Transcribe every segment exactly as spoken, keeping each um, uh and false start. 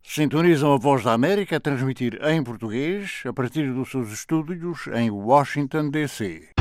Sintonizam a Voz da América a transmitir em português a partir dos seus estúdios em Washington, D C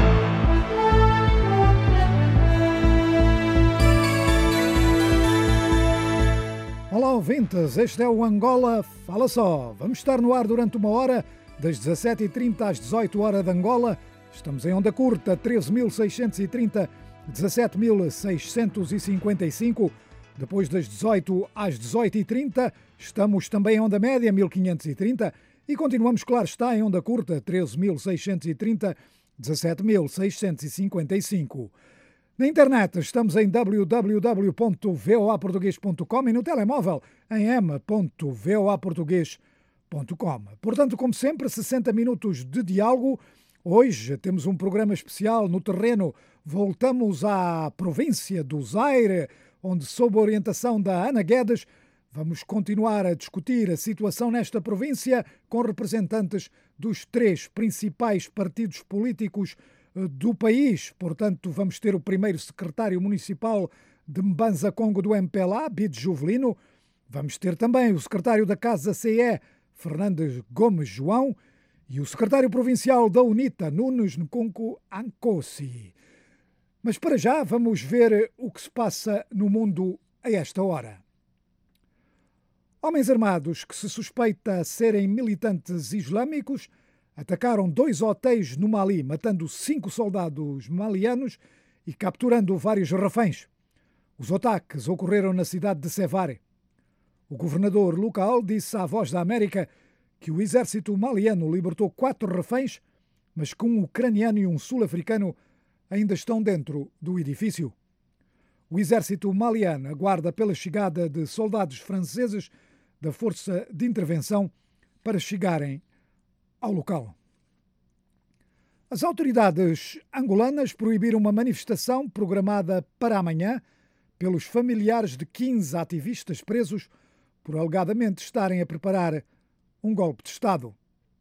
Olá, ouvintes, este é o Angola Fala Só. Vamos estar no ar durante uma hora, das dezassete e trinta às dezoito horas de Angola. Estamos em onda curta, treze mil seiscentos e trinta, dezassete mil seiscentos e cinquenta e cinco. Depois das dezoito às dezoito e trinta, estamos também em onda média, mil quinhentos e trinta. E continuamos, claro está, em onda curta, treze mil seiscentos e trinta, dezassete mil seiscentos e cinquenta e cinco. Na internet estamos em w w w ponto voa português ponto com e no telemóvel em m ponto voa português ponto com. Portanto, como sempre, sessenta minutos de diálogo. Hoje temos um programa especial no terreno. Voltamos à província do Zaire, onde, sob a orientação da Ana Guedes, vamos continuar a discutir a situação nesta província com representantes dos três principais partidos políticos do país. Portanto, vamos ter o primeiro secretário municipal de Mbanza Congo do M P L A, Bide Juvelino. Vamos ter também o secretário da Casa C E, Fernandes Gomes João, e o secretário provincial da UNITA, Nunes Nkunku Ankosi. Mas para já vamos ver o que se passa no mundo a esta hora. Homens armados que se suspeita serem militantes islâmicos atacaram dois hotéis no Mali, matando cinco soldados malianos e capturando vários reféns. Os ataques ocorreram na cidade de Sévare. O governador local disse à Voz da América que o exército maliano libertou quatro reféns, mas que um ucraniano e um sul-africano ainda estão dentro do edifício. O exército maliano aguarda pela chegada de soldados franceses da Força de Intervenção para chegarem ao local. As autoridades angolanas proibiram uma manifestação programada para amanhã pelos familiares de quinze ativistas presos por alegadamente estarem a preparar um golpe de Estado.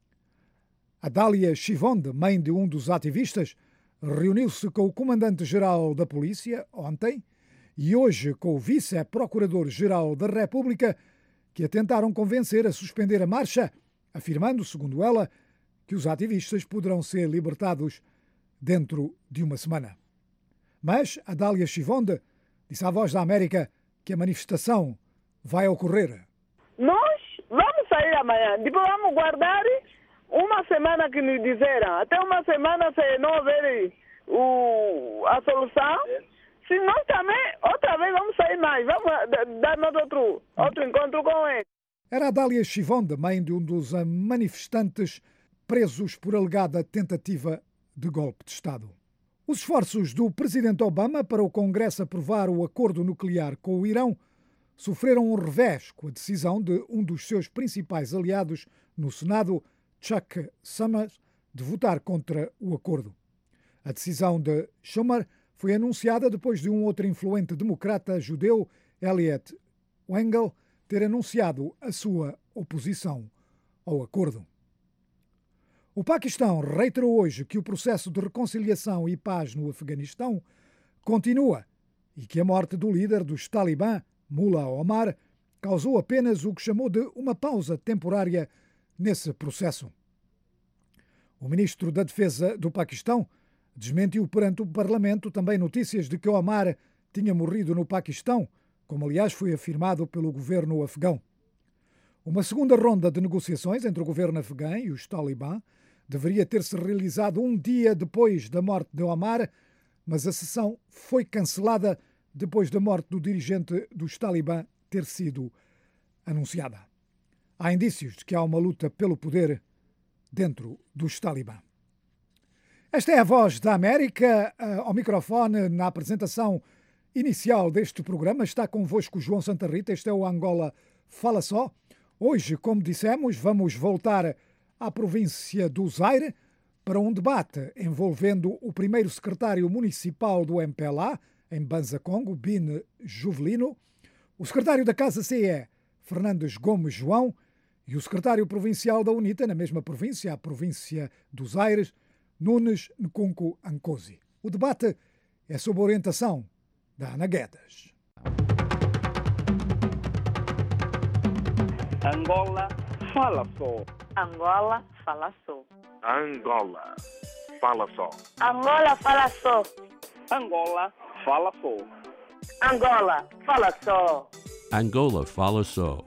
Adália Chivonde, mãe de um dos ativistas, reuniu-se com o comandante-geral da polícia ontem e hoje com o vice-procurador-geral da República, que a tentaram convencer a suspender a marcha, afirmando, segundo ela, que os ativistas poderão ser libertados dentro de uma semana. Mas Adália Chivonde disse à Voz da América que a manifestação vai ocorrer. Nós vamos sair amanhã, depois vamos guardar uma semana que nos disseram. Até uma semana, se não houver o, a solução, se nós também, outra vez, vamos sair mais. Vamos dar outro, outro encontro com ele. Era Adália Chivonde, mãe de um dos manifestantes presos por alegada tentativa de golpe de Estado. Os esforços do presidente Obama para o Congresso aprovar o acordo nuclear com o Irão sofreram um revés com a decisão de um dos seus principais aliados no Senado, Chuck Schumer, de votar contra o acordo. A decisão de Schumer foi anunciada depois de um outro influente democrata judeu, Elliot Engel, ter anunciado a sua oposição ao acordo. O Paquistão reiterou hoje que o processo de reconciliação e paz no Afeganistão continua e que a morte do líder dos Talibã, Mullah Omar, causou apenas o que chamou de uma pausa temporária nesse processo. O ministro da Defesa do Paquistão desmentiu perante o Parlamento também notícias de que Omar tinha morrido no Paquistão, como aliás foi afirmado pelo governo afegão. Uma segunda ronda de negociações entre o governo afegão e os Talibã deveria ter-se realizado um dia depois da morte de Omar, mas a sessão foi cancelada depois da morte do dirigente dos Talibã ter sido anunciada. Há indícios de que há uma luta pelo poder dentro dos Talibã. Esta é a Voz da América. Ao microfone, na apresentação inicial deste programa, está convosco João Santa Rita. Este é o Angola Fala Só. Hoje, como dissemos, vamos voltar à província do Zaire para um debate envolvendo o primeiro secretário municipal do M P L A, em Mbanza Congo, Bide Juvelino, o secretário da Casa C E, Fernandes Gomes João, e o secretário provincial da UNITA, na mesma província, a província dos Zaires, Nunes Nkunku Ankosi. O debate é sob a orientação da Ana Guedes. Angola fala só. Angola fala só. Angola fala só. Angola fala só. Angola fala só. Angola fala só. Angola fala só.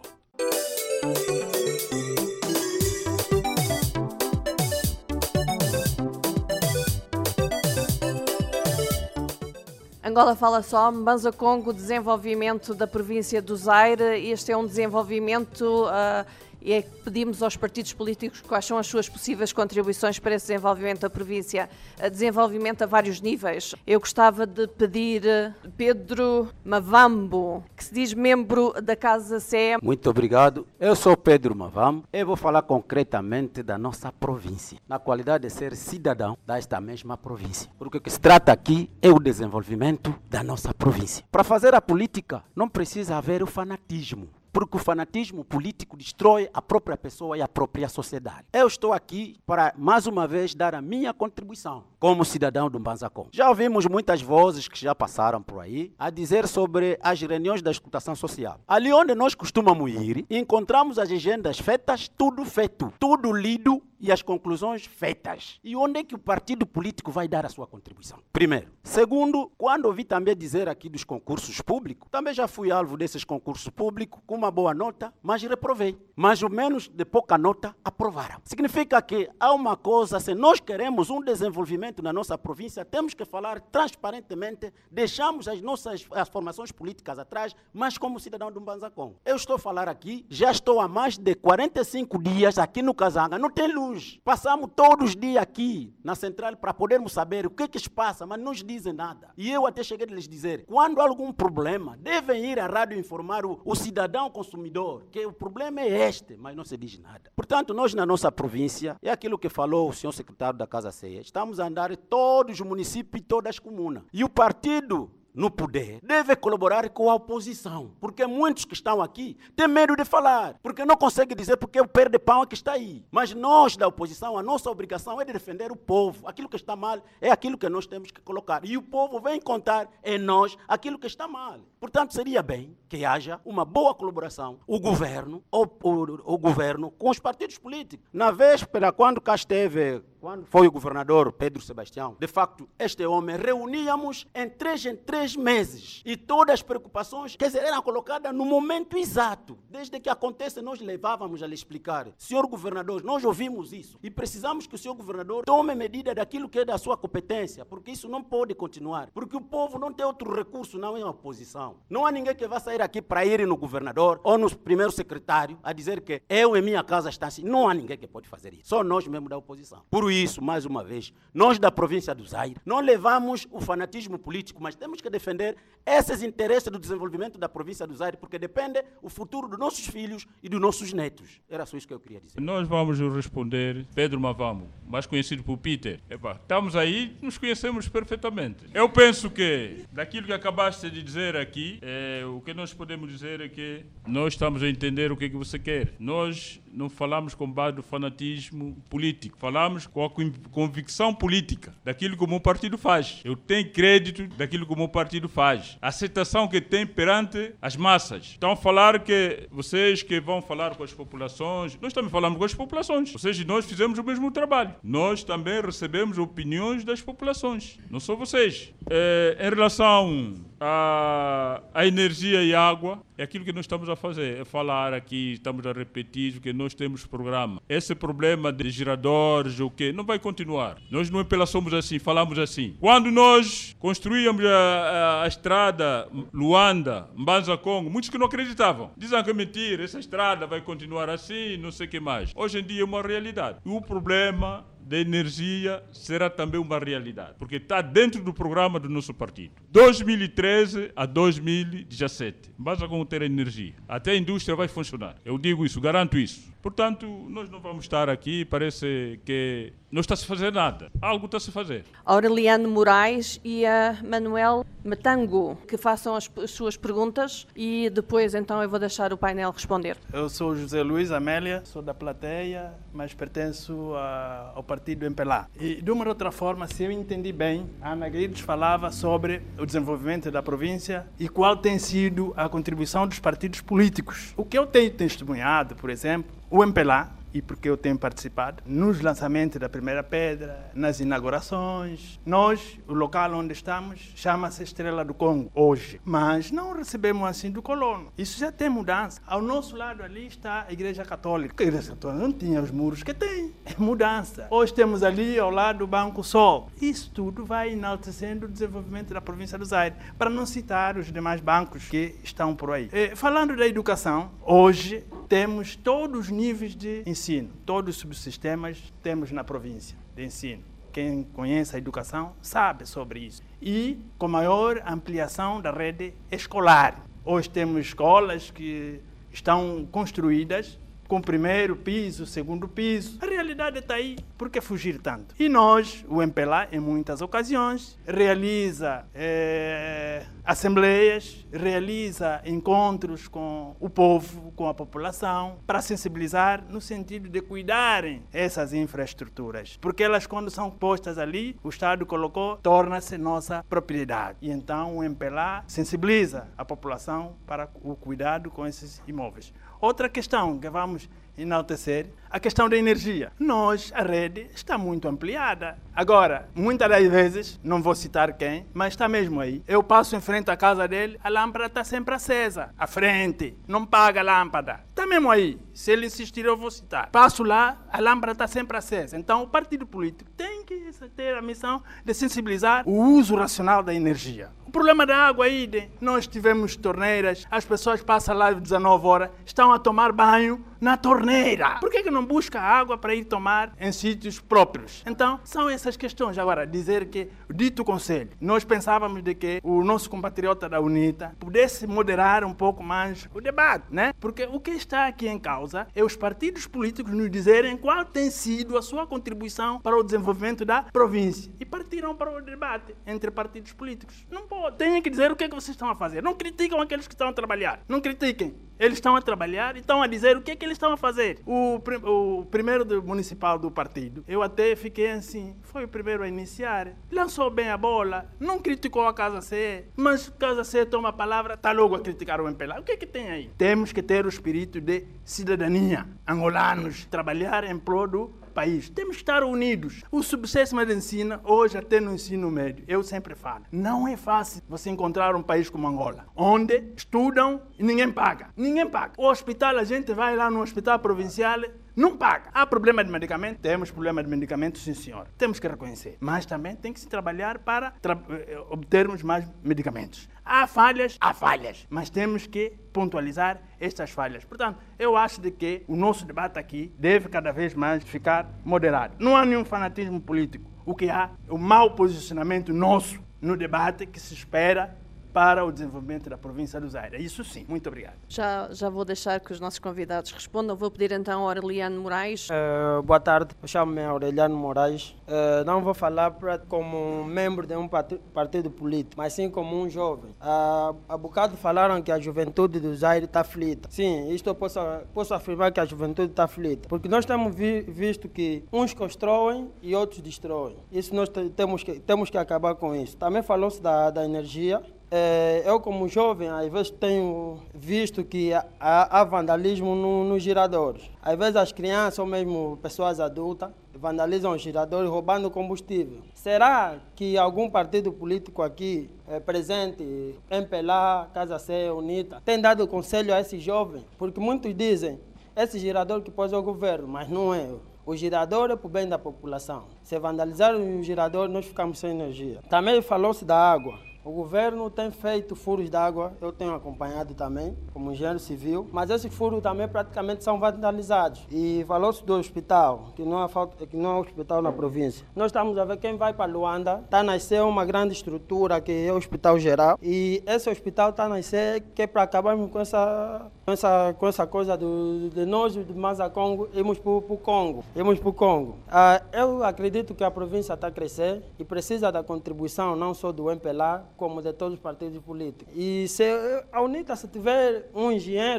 Angola fala só, Mbanza Congo, desenvolvimento da província do Zaire. Este é um desenvolvimento uh, e é que pedimos aos partidos políticos quais são as suas possíveis contribuições para esse desenvolvimento da província. Desenvolvimento a vários níveis. Eu gostava de pedir Pedro Mavambo, que se diz membro da Casa C E. Muito obrigado. Eu sou Pedro Mavambo. Eu vou falar concretamente da nossa província, na qualidade de ser cidadão desta mesma província. Porque o que se trata aqui é o desenvolvimento da nossa província. Para fazer a política não precisa haver o fanatismo, porque o fanatismo político destrói a própria pessoa e a própria sociedade. Eu estou aqui para, mais uma vez, dar a minha contribuição como cidadão do Mbanza Congo. Já ouvimos muitas vozes que já passaram por aí a dizer sobre as reuniões da escutação social. Ali onde nós costumamos ir, encontramos as agendas feitas, tudo feito, tudo lido e as conclusões feitas. E onde é que o partido político vai dar a sua contribuição? Primeiro. Segundo, quando ouvi também dizer aqui dos concursos públicos, também já fui alvo desses concursos públicos com uma boa nota, mas reprovei. Mais ou menos de pouca nota, aprovaram. Significa que há uma coisa, se nós queremos um desenvolvimento na nossa província, temos que falar transparentemente, deixamos as nossas as formações políticas atrás, mas como cidadão do Mbanza Congo. Eu estou a falar aqui, já estou há mais de quarenta e cinco dias aqui no Kazanga, não tem luz. Passamos todos os dias aqui na central para podermos saber o que que se passa, mas não nos dizem nada. E eu até cheguei a lhes dizer, quando há algum problema, devem ir à rádio informar o, o cidadão consumidor, que o problema é este, mas não se diz nada. Portanto, nós na nossa província, é aquilo que falou o senhor secretário da Casa C E, estamos a andar em todos os municípios e todas as comunas. E o partido no poder, deve colaborar com a oposição, porque muitos que estão aqui têm medo de falar, porque não conseguem dizer porque o pé de pão é que está aí. Mas nós da oposição, a nossa obrigação é de defender o povo. Aquilo que está mal é aquilo que nós temos que colocar. E o povo vem contar em nós aquilo que está mal. Portanto, seria bem que haja uma boa colaboração, o governo, o, o, o governo com os partidos políticos. Na véspera, quando cá esteve, quando foi o governador Pedro Sebastião, de facto, este homem reuníamos em três em três meses e todas as preocupações, quer dizer, eram colocadas no momento exato. Desde que acontece, nós levávamos a lhe explicar. Senhor governador, nós ouvimos isso e precisamos que o senhor governador tome medida daquilo que é da sua competência, porque isso não pode continuar, porque o povo não tem outro recurso, não é a oposição. Não há ninguém que vá sair aqui para ir no governador ou no primeiro secretário a dizer que eu e minha casa está assim. Não há ninguém que pode fazer isso, só nós mesmo da oposição. Por isso, mais uma vez, nós da província do Zaire, não levamos o fanatismo político, mas temos que defender esses interesses do desenvolvimento da província do Zaire, porque depende o futuro dos nossos filhos e dos nossos netos. Era só isso que eu queria dizer. Nós vamos responder Pedro Mavambo, mais conhecido por Peter. Epa, estamos aí, nos conhecemos perfeitamente. Eu penso que, daquilo que acabaste de dizer aqui, é, o que nós podemos dizer é que nós estamos a entender o que é que você quer. Nós não falamos com base do fanatismo político, falamos com a convicção política daquilo que o meu partido faz. Eu tenho crédito daquilo que o meu partido faz. A aceitação que tem perante as massas. Estão a falar que vocês que vão falar com as populações, nós também falamos com as populações. Ou seja, nós fizemos o mesmo trabalho. Nós também recebemos opiniões das populações. Não só vocês. É, em relação à, à energia e água, é aquilo que nós estamos a fazer. É falar aqui, estamos a repetir, porque nós temos programa. Esse problema de geradores, o quê? Não vai continuar. Nós não apenas somos assim, falamos assim. Quando nós construíamos a, a, a estrada Luanda, Mbanza Congo, muitos que não acreditavam. Dizem que é mentira, essa estrada vai continuar assim, não sei o que mais. Hoje em dia é uma realidade. E o problema da energia será também uma realidade, porque está dentro do programa do nosso partido. dois mil e treze a dois mil e dezessete. Basta com ter energia. Até a indústria vai funcionar. Eu digo isso, garanto isso. Portanto, nós não vamos estar aqui, parece que não está a se fazer nada. Algo está a se fazer. Aureliano Moraes e a Manuel Matango, que façam as, as suas perguntas e depois então eu vou deixar o painel responder. Eu sou José Luís Amélia, sou da plateia, mas pertenço a, ao Partido partido M P L A. E, de uma outra forma, se eu entendi bem, a Ana Guedes falava sobre o desenvolvimento da província e qual tem sido a contribuição dos partidos políticos. O que eu tenho testemunhado, por exemplo, o M P L A, e porque eu tenho participado nos lançamentos da primeira pedra, nas inaugurações. Nós, o local onde estamos, chama-se Estrela do Congo, hoje. Mas não recebemos assim do colono. Isso já tem mudança. Ao nosso lado ali está a Igreja Católica. A Igreja Católica não tinha os muros que tem. É mudança. Hoje temos ali ao lado o Banco Sol. Isso tudo vai enaltecendo o desenvolvimento da província do Zaire, para não citar os demais bancos que estão por aí. E, falando da educação, hoje temos todos os níveis de ensino, todos os subsistemas temos na província de ensino. Quem conhece a educação sabe sobre isso. E com maior ampliação da rede escolar. Hoje temos escolas que estão construídas com primeiro piso, segundo piso. A realidade está aí. Por que fugir tanto? E nós, o M P L A, em muitas ocasiões, realiza é, assembleias, realiza encontros com o povo, com a população, para sensibilizar no sentido de cuidarem essas infraestruturas. Porque elas, quando são postas ali, o Estado colocou, torna-se nossa propriedade. E então o M P L A sensibiliza a população para o cuidado com esses imóveis. Outra questão que vamos enaltecer, a questão da energia. Nós, a rede, está muito ampliada. Agora, muitas das vezes, não vou citar quem, mas está mesmo aí. Eu passo em frente à casa dele, a lâmpada está sempre acesa. À frente, não paga a lâmpada. Está mesmo aí. Se ele insistir, eu vou citar. Passo lá, a lâmpada está sempre acesa. Então, o partido político tem que ter a missão de sensibilizar o uso racional da energia. O problema da água aí, de, nós tivemos torneiras, as pessoas passam lá às dezenove horas, estão a tomar banho na torneira. Por que que não busca água para ir tomar em sítios próprios? Então, são essas questões. Agora, dizer que o dito conselho, nós pensávamos de que o nosso compatriota da UNITA pudesse moderar um pouco mais o debate, né? Porque o que está aqui em causa é os partidos políticos nos dizerem qual tem sido a sua contribuição para o desenvolvimento da província. E partiram para o debate entre partidos políticos. Não pode. Tem que dizer o que é que vocês estão a fazer. Não criticam aqueles que estão a trabalhar. Não critiquem. Eles estão a trabalhar e estão a dizer o que é que eles estão a fazer. O, o primeiro do municipal do partido, eu até fiquei assim, foi o primeiro a iniciar. Lançou bem a bola, não criticou a Casa C, mas a Casa C toma a palavra, está logo a criticar o M P L A. O que é que tem aí? Temos que ter o espírito de cidadania. Angolanos, trabalhar em prol do país. Temos que estar unidos. O subsistema de ensino, hoje até no ensino médio, eu sempre falo, não é fácil você encontrar um país como Angola, onde estudam e ninguém paga. Ninguém paga. O hospital, a gente vai lá no hospital provincial, não paga. Há problema de medicamento? Temos problema de medicamento, sim senhor. Temos que reconhecer. Mas também tem que se trabalhar para tra obtermos mais medicamentos. Há falhas? Há falhas. Mas temos que pontualizar estas falhas. Portanto, eu acho de que o nosso debate aqui deve cada vez mais ficar moderado. Não há nenhum fanatismo político. O que há é o mau posicionamento nosso no debate que se espera para o desenvolvimento da província do Zaire. Isso sim. Muito obrigado. Já, já vou deixar que os nossos convidados respondam. Vou pedir então ao Aureliano Moraes. Uh, boa tarde, chamo-me Aureliano Moraes. Uh, não vou falar pra, como membro de um partido político, mas sim como um jovem. Uh, há bocado falaram que a juventude do Zaire está aflita. Sim, isto eu posso, posso afirmar que a juventude está aflita. Porque nós temos vi, visto que uns constroem e outros destroem. Isso nós temos que, temos que acabar com isso. Também falou-se da, da energia. Eu, como jovem, às vezes tenho visto que há, há vandalismo no, nos giradores. Às vezes as crianças ou mesmo pessoas adultas vandalizam os giradores roubando combustível. Será que algum partido político aqui é, presente, M P L A, Casa C, UNITA, tem dado conselho a esses jovens? Porque muitos dizem, esse girador que pôs o governo, mas não é. O girador é para o bem da população. Se vandalizar o girador, nós ficamos sem energia. Também falou-se da água. O governo tem feito furos de água, eu tenho acompanhado também, como engenheiro civil, mas esses furos também praticamente são vandalizados. E falou-se do hospital, que não, há falta, que não há hospital na província. Nós estamos a ver quem vai para Luanda, está a nascer uma grande estrutura que é o Hospital Geral, e esse hospital está a nascer que é para acabarmos com essa, com essa, com essa coisa do, de nós, de Mazacongo, irmos para o Congo. Irmos para o Congo. Ah, eu acredito que a província está a crescer e precisa da contribuição não só do M P L A, como de todos os partidos políticos. E se a UNITA, se tiver um engenheiro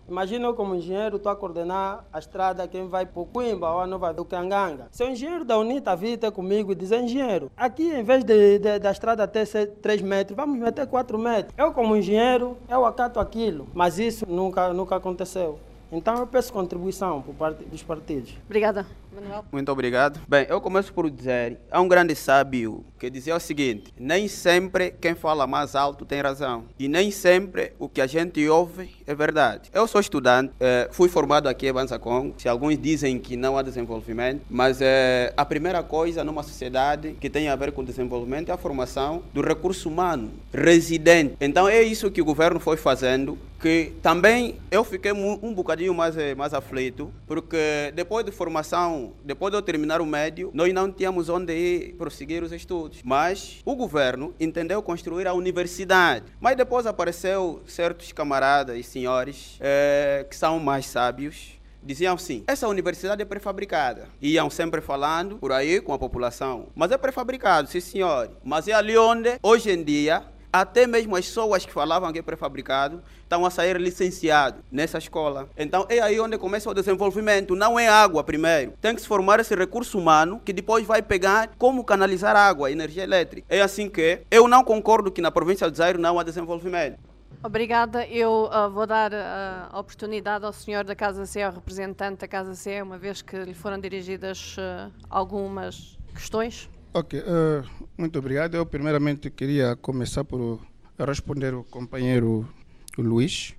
Imagina eu como engenheiro, estou a coordenar a estrada quem vai para o Coimba ou a Nova do Canganga. Se o engenheiro da UNITA vir ter comigo e dizer, engenheiro, aqui em vez de, de, da estrada até ser três metros, vamos meter quatro metros. Eu como engenheiro, eu acato aquilo, mas isso nunca, nunca aconteceu. Então eu peço contribuição por parte dos partidos. Obrigada, Manuel. Muito obrigado. Bem, eu começo por dizer, há um grande sábio que dizia o seguinte, nem sempre quem fala mais alto tem razão e nem sempre o que a gente ouve é verdade. Eu sou estudante, eh, fui formado aqui em Banza Congo, se alguns dizem que não há desenvolvimento, mas eh, a primeira coisa numa sociedade que tem a ver com desenvolvimento é a formação do recurso humano residente. Então é isso que o governo foi fazendo, que também eu fiquei um bocadinho mais, mais aflito, porque depois de formação, depois de eu terminar o médio, nós não tínhamos onde ir prosseguir os estudos. Mas o governo entendeu construir a universidade. Mas depois apareceu certos camaradas e senhores eh, que são mais sábios, diziam assim, essa universidade é prefabricada. Iam sempre falando por aí com a população. Mas é prefabricado, sim senhor. Mas é ali onde, hoje em dia, até mesmo as pessoas que falavam que é prefabricado estão a sair licenciados nessa escola. Então é aí onde começa o desenvolvimento. Não é água primeiro. Tem que se formar esse recurso humano que depois vai pegar como canalizar água, energia elétrica. É assim que eu não concordo que na província do Zaire não há desenvolvimento. Obrigada. Eu uh, vou dar uh, a oportunidade ao senhor da Casa C, ao representante da Casa C, uma vez que lhe foram dirigidas uh, algumas questões. Ok, uh, muito obrigado. Eu primeiramente queria começar por responder ao companheiro Luís.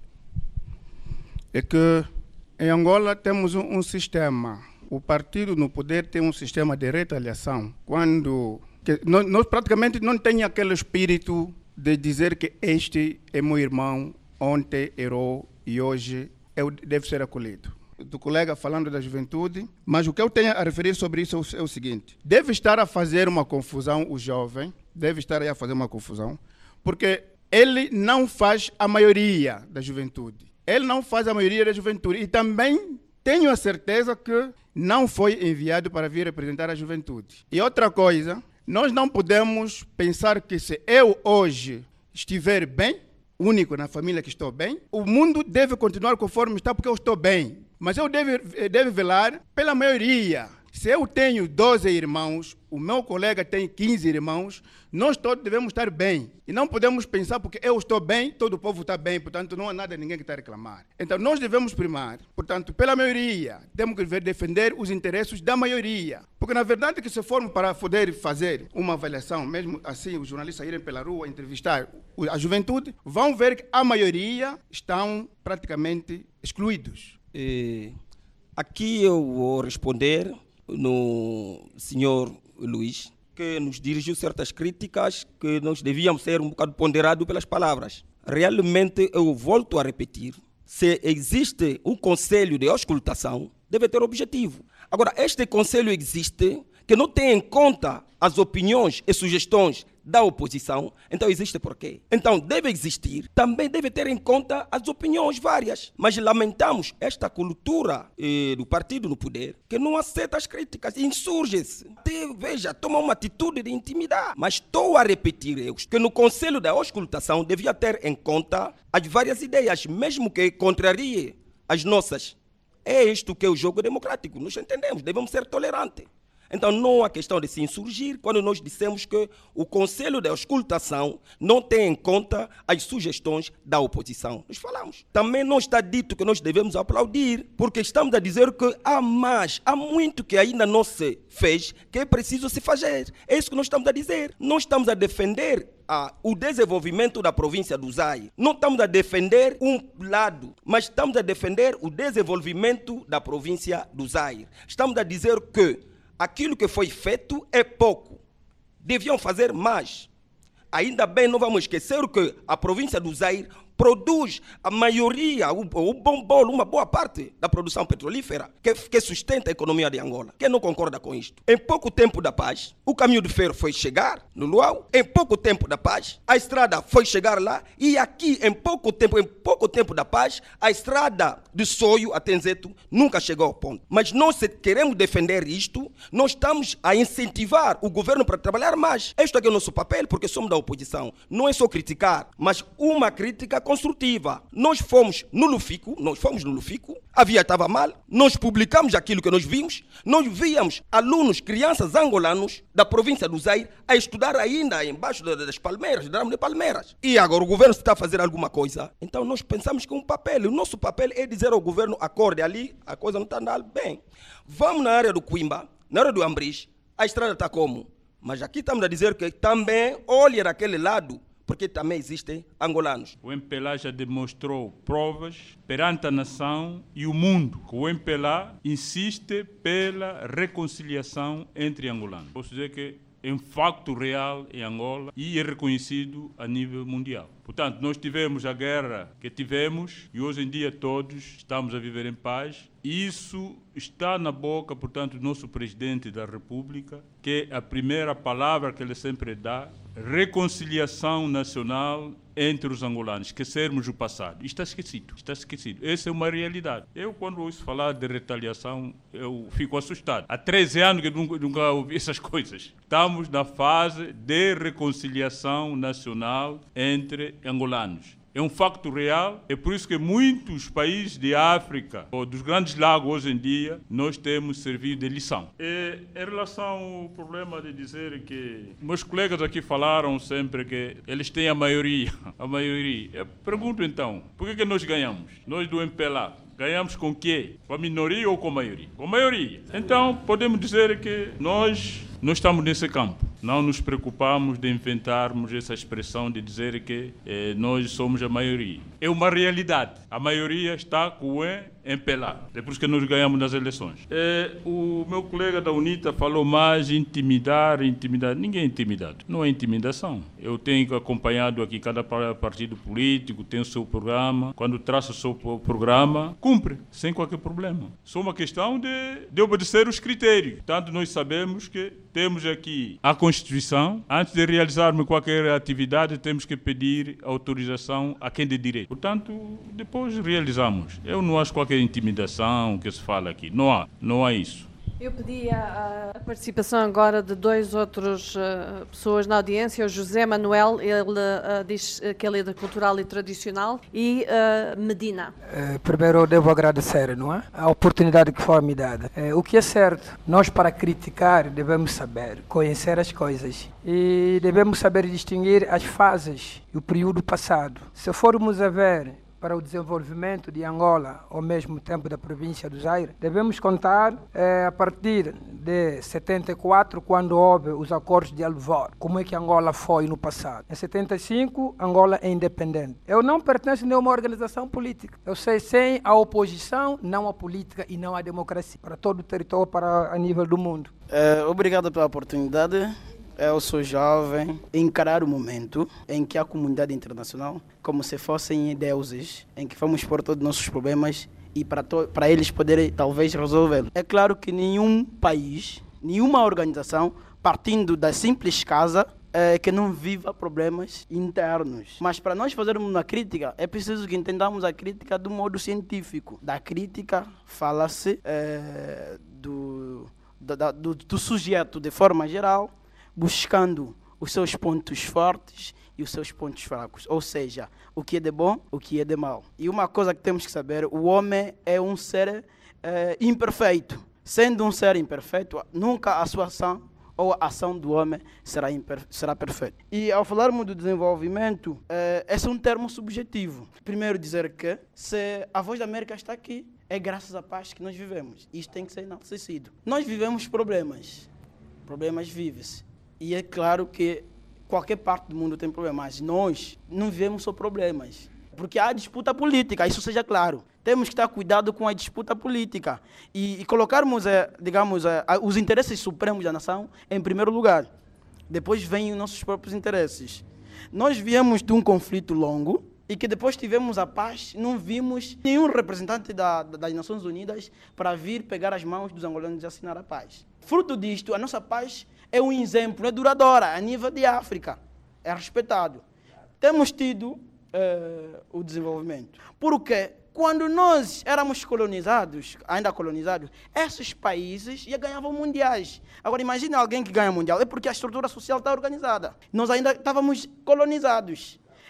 É que em Angola temos um, um sistema, o partido no poder tem um sistema de retaliação, quando que nós, nós praticamente não tem aquele espírito de dizer que este é meu irmão, ontem errou e hoje eu deve ser acolhido. Do colega falando da juventude, mas o que eu tenho a referir sobre isso é o seguinte, deve estar a fazer uma confusão o jovem, deve estar aí a fazer uma confusão, porque ele não faz a maioria da juventude, ele não faz a maioria da juventude e também tenho a certeza que não foi enviado para vir representar a juventude. E outra coisa, nós não podemos pensar que se eu hoje estiver bem, único na família que estou bem, o mundo deve continuar conforme está porque eu estou bem. Mas eu devo, devo velar pela maioria. Se eu tenho doze irmãos, o meu colega tem quinze irmãos, nós todos devemos estar bem. E não podemos pensar porque eu estou bem, todo o povo está bem, portanto não há nada ninguém que está a reclamar. Então nós devemos primar, portanto, pela maioria, temos que defender os interesses da maioria. Porque na verdade que se formos para poder fazer uma avaliação, mesmo assim os jornalistas irem pela rua entrevistar a juventude, vão ver que a maioria estão praticamente excluídos. É, aqui eu vou responder no senhor Luís, que nos dirigiu certas críticas que nós devíamos ser um bocado ponderados pelas palavras. Realmente, eu volto a repetir, se existe um conselho de auscultação, deve ter objetivo. Agora, este conselho existe que não tem em conta as opiniões e sugestões da oposição, então existe por quê? Então deve existir, também deve ter em conta as opiniões várias. Mas lamentamos esta cultura eh, do partido no poder, que não aceita as críticas, insurge-se. Veja, toma uma atitude de intimidar. Mas estou a repetir eu, que no Conselho da Auscultação devia ter em conta as várias ideias, mesmo que contrarie as nossas. É isto que é o jogo democrático, nós entendemos, devemos ser tolerantes. Então não há questão de se insurgir quando nós dissemos que o Conselho de Auscultação não tem em conta as sugestões da oposição. Nós falamos. Também não está dito que nós devemos aplaudir, porque estamos a dizer que há mais, há muito que ainda não se fez, que é preciso se fazer. É isso que nós estamos a dizer. Não estamos a defender ah, o desenvolvimento da província do Zaire. Não estamos a defender um lado, mas estamos a defender o desenvolvimento da província do Zaire. Estamos a dizer que aquilo que foi feito é pouco. Deviam fazer mais. Ainda bem, não vamos esquecer que a província do Zaire produz a maioria, o, o bom bolo, uma boa parte da produção petrolífera que, que sustenta a economia de Angola. Quem não concorda com isto? Em pouco tempo da paz, o caminho de ferro foi chegar no Luau. Em pouco tempo da paz, a estrada foi chegar lá. E aqui, em pouco tempo, em pouco tempo da paz, a estrada de Soio a Tenzeto nunca chegou ao ponto. Mas nós, se queremos defender isto, nós estamos a incentivar o governo para trabalhar mais. Este aqui é o nosso papel, porque somos da oposição. Não é só criticar, mas uma crítica com construtiva. Nós fomos no Lufico, nós fomos no Lufico, a via estava mal, nós publicamos aquilo que nós vimos, nós víamos alunos, crianças angolanos da província do Zaire a estudar ainda embaixo das palmeiras, do ramo de palmeiras. E agora o governo está a fazer alguma coisa. Então nós pensamos que um papel, o nosso papel é dizer ao governo, acorde ali, a coisa não está andando bem. Vamos na área do Coimba, na área do Ambris, a estrada está como? Mas aqui estamos a dizer que também olha daquele lado, porque também existem angolanos. O M P L A já demonstrou provas perante a nação e o mundo que o M P L A insiste pela reconciliação entre angolanos. Posso dizer que é um facto real em Angola e é reconhecido a nível mundial. Portanto, nós tivemos a guerra que tivemos e hoje em dia todos estamos a viver em paz. Isso está na boca, portanto, do nosso presidente da República, que é a primeira palavra que ele sempre dá, reconciliação nacional entre os angolanos, esquecermos o passado. Está esquecido, está esquecido. Essa é uma realidade. Eu, quando ouço falar de retaliação, eu fico assustado. Há treze anos que eu nunca, nunca ouvi essas coisas. Estamos na fase de reconciliação nacional entre angolanos. É um facto real, é por isso que muitos países de África, ou dos grandes lagos hoje em dia, nós temos servido de lição. E, em relação ao problema de dizer que meus colegas aqui falaram sempre que eles têm a maioria, a maioria. Eu pergunto então, por que, que nós ganhamos? Nós do M P L A. Ganhamos com o quê? Com a minoria ou com a maioria? Com a maioria. Então, podemos dizer que nós não estamos nesse campo. Não nos preocupamos de inventarmos essa expressão de dizer que eh, nós somos a maioria. É uma realidade. A maioria está com o M P L A. É por isso que nós ganhamos nas eleições. Eh, o meu colega da UNITA falou mais intimidar, intimidar. Ninguém é intimidado. Não é intimidação. Eu tenho acompanhado aqui cada partido político, tem o seu programa. Quando traça o seu programa, cumpre, sem qualquer problema. Só uma questão de, de obedecer os critérios. Portanto, nós sabemos que temos aqui a Constituição. Antes de realizarmos qualquer atividade, temos que pedir autorização a quem de direito. Portanto, depois realizamos. Eu não acho qualquer intimidação que se fala aqui. Não há, não há isso. Eu pedi a, a participação agora de dois outros uh, pessoas na audiência. O José Manuel, ele uh, diz que é líder cultural e tradicional, e uh, Medina. Uh, primeiro eu devo agradecer, não é? A oportunidade que foi me dada. Uh, o que é certo, nós para criticar devemos saber, conhecer as coisas e devemos saber distinguir as fases e o período passado. Se formos a ver para o desenvolvimento de Angola, ao mesmo tempo da província do Zaire, devemos contar eh, a partir de setenta e quatro, quando houve os acordos de Alvor, como é que Angola foi no passado. Em setenta e cinco, Angola é independente. Eu não pertenço a nenhuma organização política. Eu sei sem a oposição, não a política e não a democracia, para todo o território, para a nível do mundo. É, obrigado pela oportunidade. Eu sou jovem, encarar o momento em que a comunidade internacional, como se fossem deuses, em que vamos pôr todos os nossos problemas e para, para eles poderem talvez resolvê-los. É claro que nenhum país, nenhuma organização, partindo da simples casa, é, que não viva problemas internos. Mas para nós fazermos uma crítica, é preciso que entendamos a crítica do modo científico. Da crítica fala-se é, do, do, do, do sujeito de forma geral, buscando os seus pontos fortes e os seus pontos fracos. Ou seja, o que é de bom, o que é de mal. E uma coisa que temos que saber, o homem é um ser é, imperfeito. Sendo um ser imperfeito, nunca a sua ação ou a ação do homem será, imper, será perfeita. E ao falarmos do desenvolvimento, é, esse é um termo subjetivo. Primeiro dizer que se a Voz da América está aqui, é graças à paz que nós vivemos. Isto tem que ser enaltecido. Nós vivemos problemas. Problemas vivem-se. E é claro que qualquer parte do mundo tem problemas. Nós não vivemos só problemas. Porque há disputa política, isso seja claro. Temos que estar cuidado com a disputa política. E, e colocarmos, é, digamos, é, os interesses supremos da nação em primeiro lugar. Depois vêm os nossos próprios interesses. Nós viemos de um conflito longo e que depois tivemos a paz, não vimos nenhum representante da, das Nações Unidas para vir pegar as mãos dos angolanos e assinar a paz. Fruto disto, a nossa paz é um exemplo, é duradoura, a nível de África, é respeitado. Temos tido eh, o desenvolvimento. Porque quando nós éramos colonizados, ainda colonizados, esses países já ganhavam mundiais. Agora imagine alguém que ganha mundial, é porque a estrutura social está organizada. Nós ainda estávamos colonizados.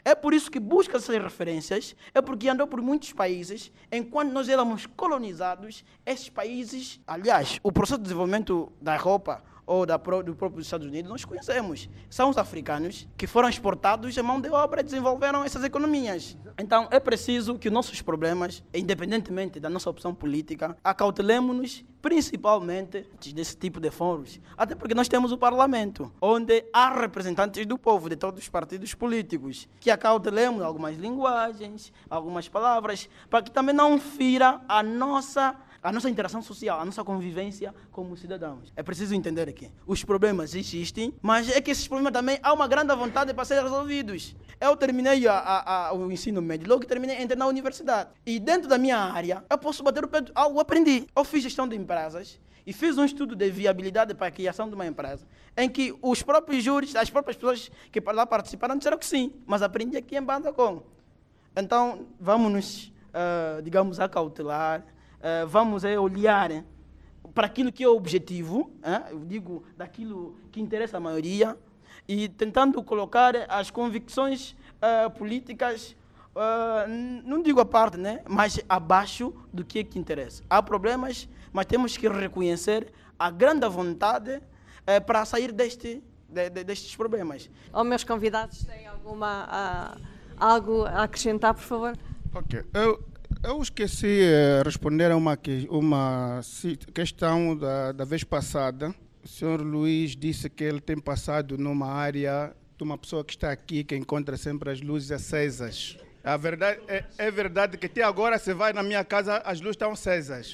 É por isso que busca essas referências, é porque andou por muitos países, enquanto nós éramos colonizados, esses países, aliás, o processo de desenvolvimento da Europa ou da, do próprio Estados Unidos, nós conhecemos. São os africanos que foram exportados em mão de obra e desenvolveram essas economias. Então, é preciso que nossos problemas, independentemente da nossa opção política, acautelemos-nos principalmente desse tipo de fóruns. Até porque nós temos o parlamento, onde há representantes do povo, de todos os partidos políticos, que acautelemos algumas linguagens, algumas palavras, para que também não fira a nossa a nossa interação social, a nossa convivência como cidadãos. É preciso entender aqui. Os problemas existem, mas é que esses problemas também há uma grande vontade para serem resolvidos. Eu terminei a, a, a, o ensino médio, logo terminei, entrei na universidade. E dentro da minha área, eu posso bater o pé, algo aprendi. Eu fiz gestão de empresas e fiz um estudo de viabilidade para a criação de uma empresa, em que os próprios júris, as próprias pessoas que lá participaram disseram que sim, mas aprendi aqui em Mbanza-Congo. Então, vamos nos, uh, digamos, acautelar, Uh, vamos é, olhar hein, para aquilo que é o objetivo, hein, eu digo, daquilo que interessa a maioria, e tentando colocar as convicções uh, políticas, uh, não digo a parte, né, mas abaixo do que é que interessa. Há problemas, mas temos que reconhecer a grande vontade uh, para sair deste, de, de, destes problemas. Os meus convidados têm alguma, uh, algo a acrescentar, por favor? Ok. Eu... Eu esqueci de responder a uma, uma questão da, da vez passada. O senhor Luís disse que ele tem passado numa área de uma pessoa que está aqui, que encontra sempre as luzes acesas. A verdade, é, é verdade que até agora você vai na minha casa, as luzes estão acesas.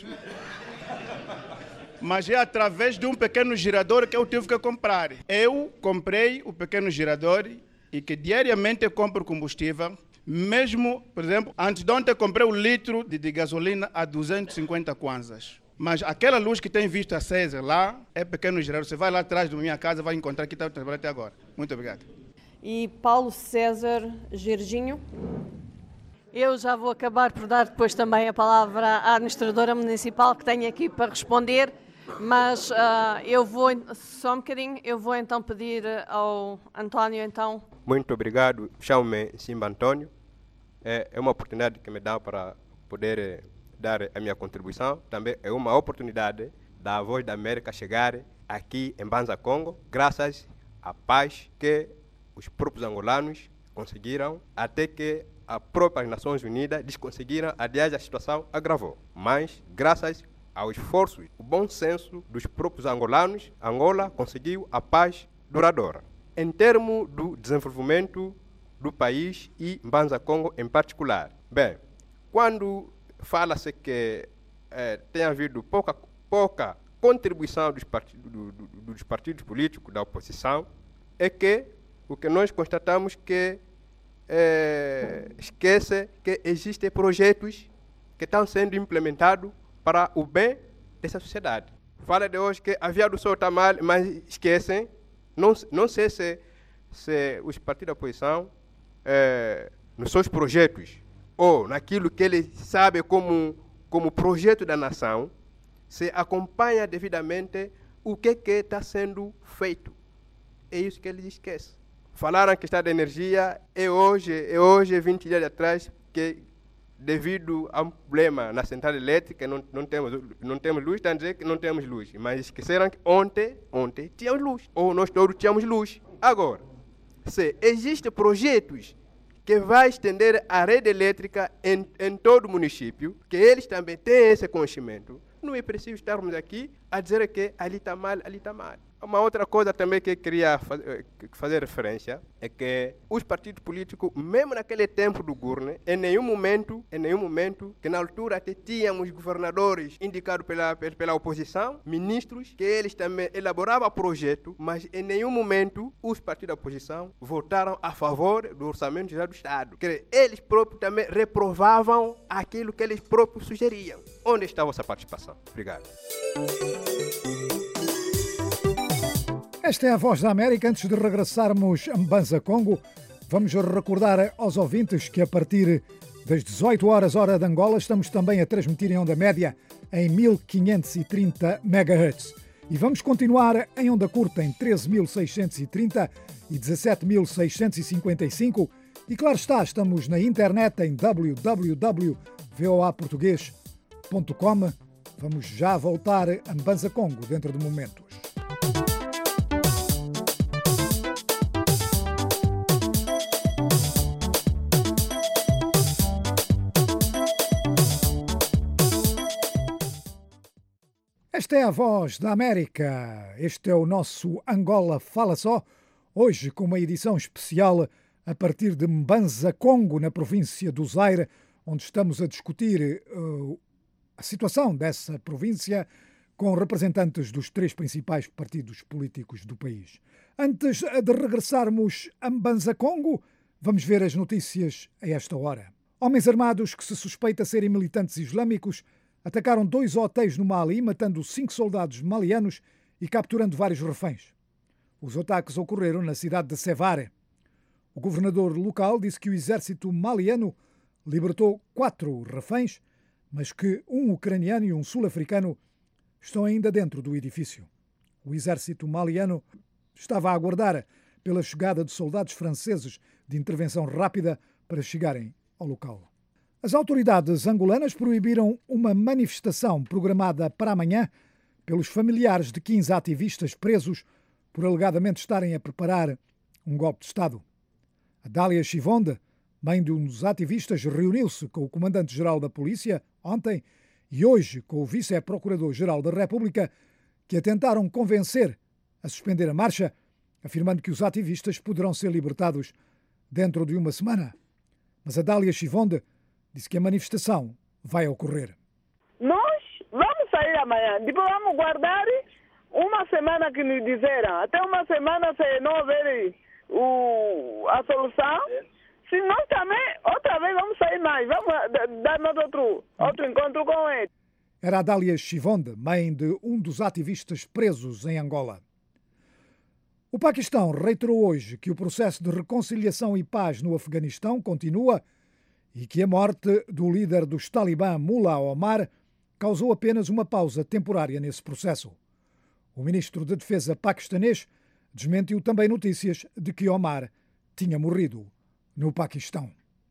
Mas é através de um pequeno gerador que eu tive que comprar. Eu comprei o pequeno gerador e que diariamente eu compro combustível. Mesmo, por exemplo, antes de ontem eu comprei um litro de, de gasolina a duzentos e cinquenta kwanzas. Mas aquela luz que tem visto acesa lá é pequeno gerador. Você vai lá atrás da minha casa, vai encontrar que está trabalhando até agora. Muito obrigado. E Paulo César Gerginho? Eu já vou acabar por dar depois também a palavra à administradora municipal que tem aqui para responder, mas uh, eu vou, só um bocadinho, eu vou então pedir ao António então. Muito obrigado, chamo-me Simba Antônio. É uma oportunidade que me dá para poder dar a minha contribuição. Também é uma oportunidade da Voz da América chegar aqui em Mbanza-Congo, graças à paz que os próprios angolanos conseguiram, até que as próprias Nações Unidas desconseguiram, aliás, a situação agravou. Mas, graças aos esforços, o bom senso dos próprios angolanos, Angola conseguiu a paz duradoura. Em termos do desenvolvimento do país e Mbanza-Congo em particular. Bem, quando fala-se que eh, tem havido pouca, pouca contribuição dos partidos, do, do, dos partidos políticos da oposição, é que o que nós constatamos que eh, esquece que existem projetos que estão sendo implementados para o bem dessa sociedade. Fala de hoje que a Via do Sol está mal, mas esquecem. Não, não sei se, se os partidos da oposição, é, nos seus projetos, ou naquilo que eles sabem como, como projeto da nação, se acompanha devidamente o que está sendo feito. É isso que eles esquecem. Falaram que está de energia, e hoje, e hoje, vinte dias atrás, que devido a um problema na central elétrica, não, não, temos, não temos luz, estão a dizer que não temos luz. Mas esqueceram que ontem, ontem tínhamos luz. Ou nós todos tínhamos luz. Agora, se existem projetos que vai estender a rede elétrica em, em todo o município, que eles também têm esse conhecimento, não é preciso estarmos aqui a dizer que ali está mal, ali está mal. Uma outra coisa também que eu queria fazer, fazer referência é que os partidos políticos, mesmo naquele tempo do Gurne, em nenhum momento, em nenhum momento, que na altura até tínhamos governadores indicados pela, pela oposição, ministros, que eles também elaboravam projeto, mas em nenhum momento os partidos da oposição votaram a favor do orçamento geral do Estado. Quer dizer, eles próprios também reprovavam aquilo que eles próprios sugeriam. Onde está a vossa participação? Obrigado. Esta é a Voz da América. Antes de regressarmos a Mbanza-Congo, vamos recordar aos ouvintes que a partir das dezoito horas, hora de Angola, estamos também a transmitir em onda média em mil quinhentos e trinta megahertz. E vamos continuar em onda curta em treze mil seiscentos e trinta e dezassete mil seiscentos e cinquenta e cinco E claro está, estamos na internet em w w w ponto voa português ponto com. Vamos já voltar a Mbanza Congo dentro de momentos. Esta é a Voz da América. Este é o nosso Angola Fala Só, hoje com uma edição especial a partir de Mbanza Congo, na província do Zaire, onde estamos a discutir uh, a situação dessa província com representantes dos três principais partidos políticos do país. Antes de regressarmos a Mbanza Congo, vamos ver as notícias a esta hora. Homens armados que se suspeita serem militantes islâmicos atacaram dois hotéis no Mali, matando cinco soldados malianos e capturando vários reféns. Os ataques ocorreram na cidade de Sévare. O governador local disse que o exército maliano libertou quatro reféns, mas que um ucraniano e um sul-africano estão ainda dentro do edifício. O exército maliano estava a aguardar pela chegada de soldados franceses de intervenção rápida para chegarem ao local. As autoridades angolanas proibiram uma manifestação programada para amanhã pelos familiares de quinze ativistas presos por alegadamente estarem a preparar um golpe de Estado. A Dália Chivonde, mãe de um dos ativistas, reuniu-se com o comandante-geral da polícia ontem e hoje com o vice-procurador-geral da República, que a tentaram convencer a suspender a marcha, afirmando que os ativistas poderão ser libertados dentro de uma semana. Mas a Dália Chivonde disse que a manifestação vai ocorrer. Nós vamos sair amanhã, depois vamos guardar uma semana que nos disseram. Até uma semana, se não houver o, a solução, se nós também, outra vez, vamos sair mais. Vamos dar outro, outro encontro com ele. Era a Dália Chivonde, mãe de um dos ativistas presos em Angola. O Paquistão reiterou hoje que o processo de reconciliação e paz no Afeganistão continua e que a morte do líder dos Talibã, Mullah Omar, causou apenas uma pausa temporária nesse processo. O ministro de Defesa paquistanês desmentiu também notícias de que Omar tinha morrido no Paquistão.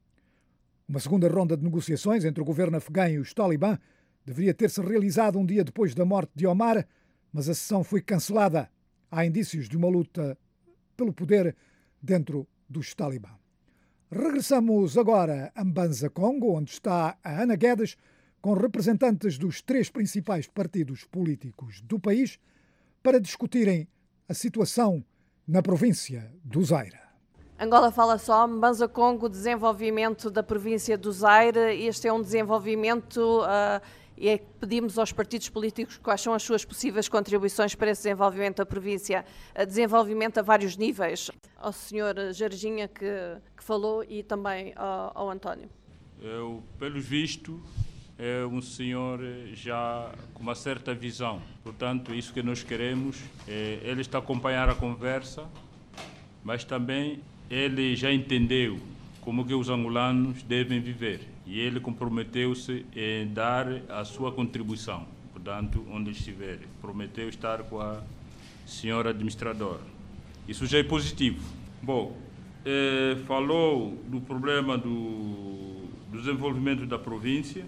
Uma segunda ronda de negociações entre o governo afegão e os Talibã deveria ter-se realizado um dia depois da morte de Omar, mas a sessão foi cancelada. Há indícios de uma luta pelo poder dentro dos Talibã. Regressamos agora a Mbanza Congo, onde está a Ana Guedes, com representantes dos três principais partidos políticos do país, para discutirem a situação na província do Zaire. Angola Fala Só, Mbanza Congo, desenvolvimento da província do Zaire. Este é um desenvolvimento uh, e é que pedimos aos partidos políticos quais são as suas possíveis contribuições para esse desenvolvimento da província. A desenvolvimento a vários níveis. Ao senhor Jarginha que, que falou e também ao, ao António. Eu, pelo visto, é um senhor já com uma certa visão. Portanto, isso que nós queremos, é, ele está a acompanhar a conversa, mas também ele já entendeu como que os angolanos devem viver. E ele comprometeu-se em dar a sua contribuição, portanto, onde estiver. Prometeu estar com a senhora administradora. Isso já é positivo. Bom, eh, falou do problema do, do desenvolvimento da província.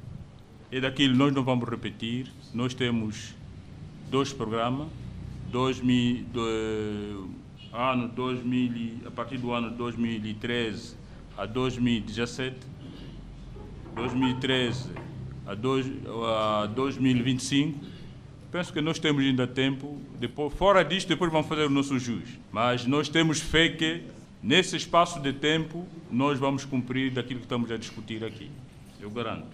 E daquilo nós não vamos repetir. Nós temos dois programas. Dois mil, do, ano dois mil, a partir do ano dois mil e treze a dois mil e dezassete. dois mil e treze a, dois, a dois mil e vinte e cinco, penso que nós temos ainda tempo. Depois, fora disto, depois vamos fazer o nosso jus. Mas nós temos fé que, nesse espaço de tempo, nós vamos cumprir daquilo que estamos a discutir aqui. Eu garanto.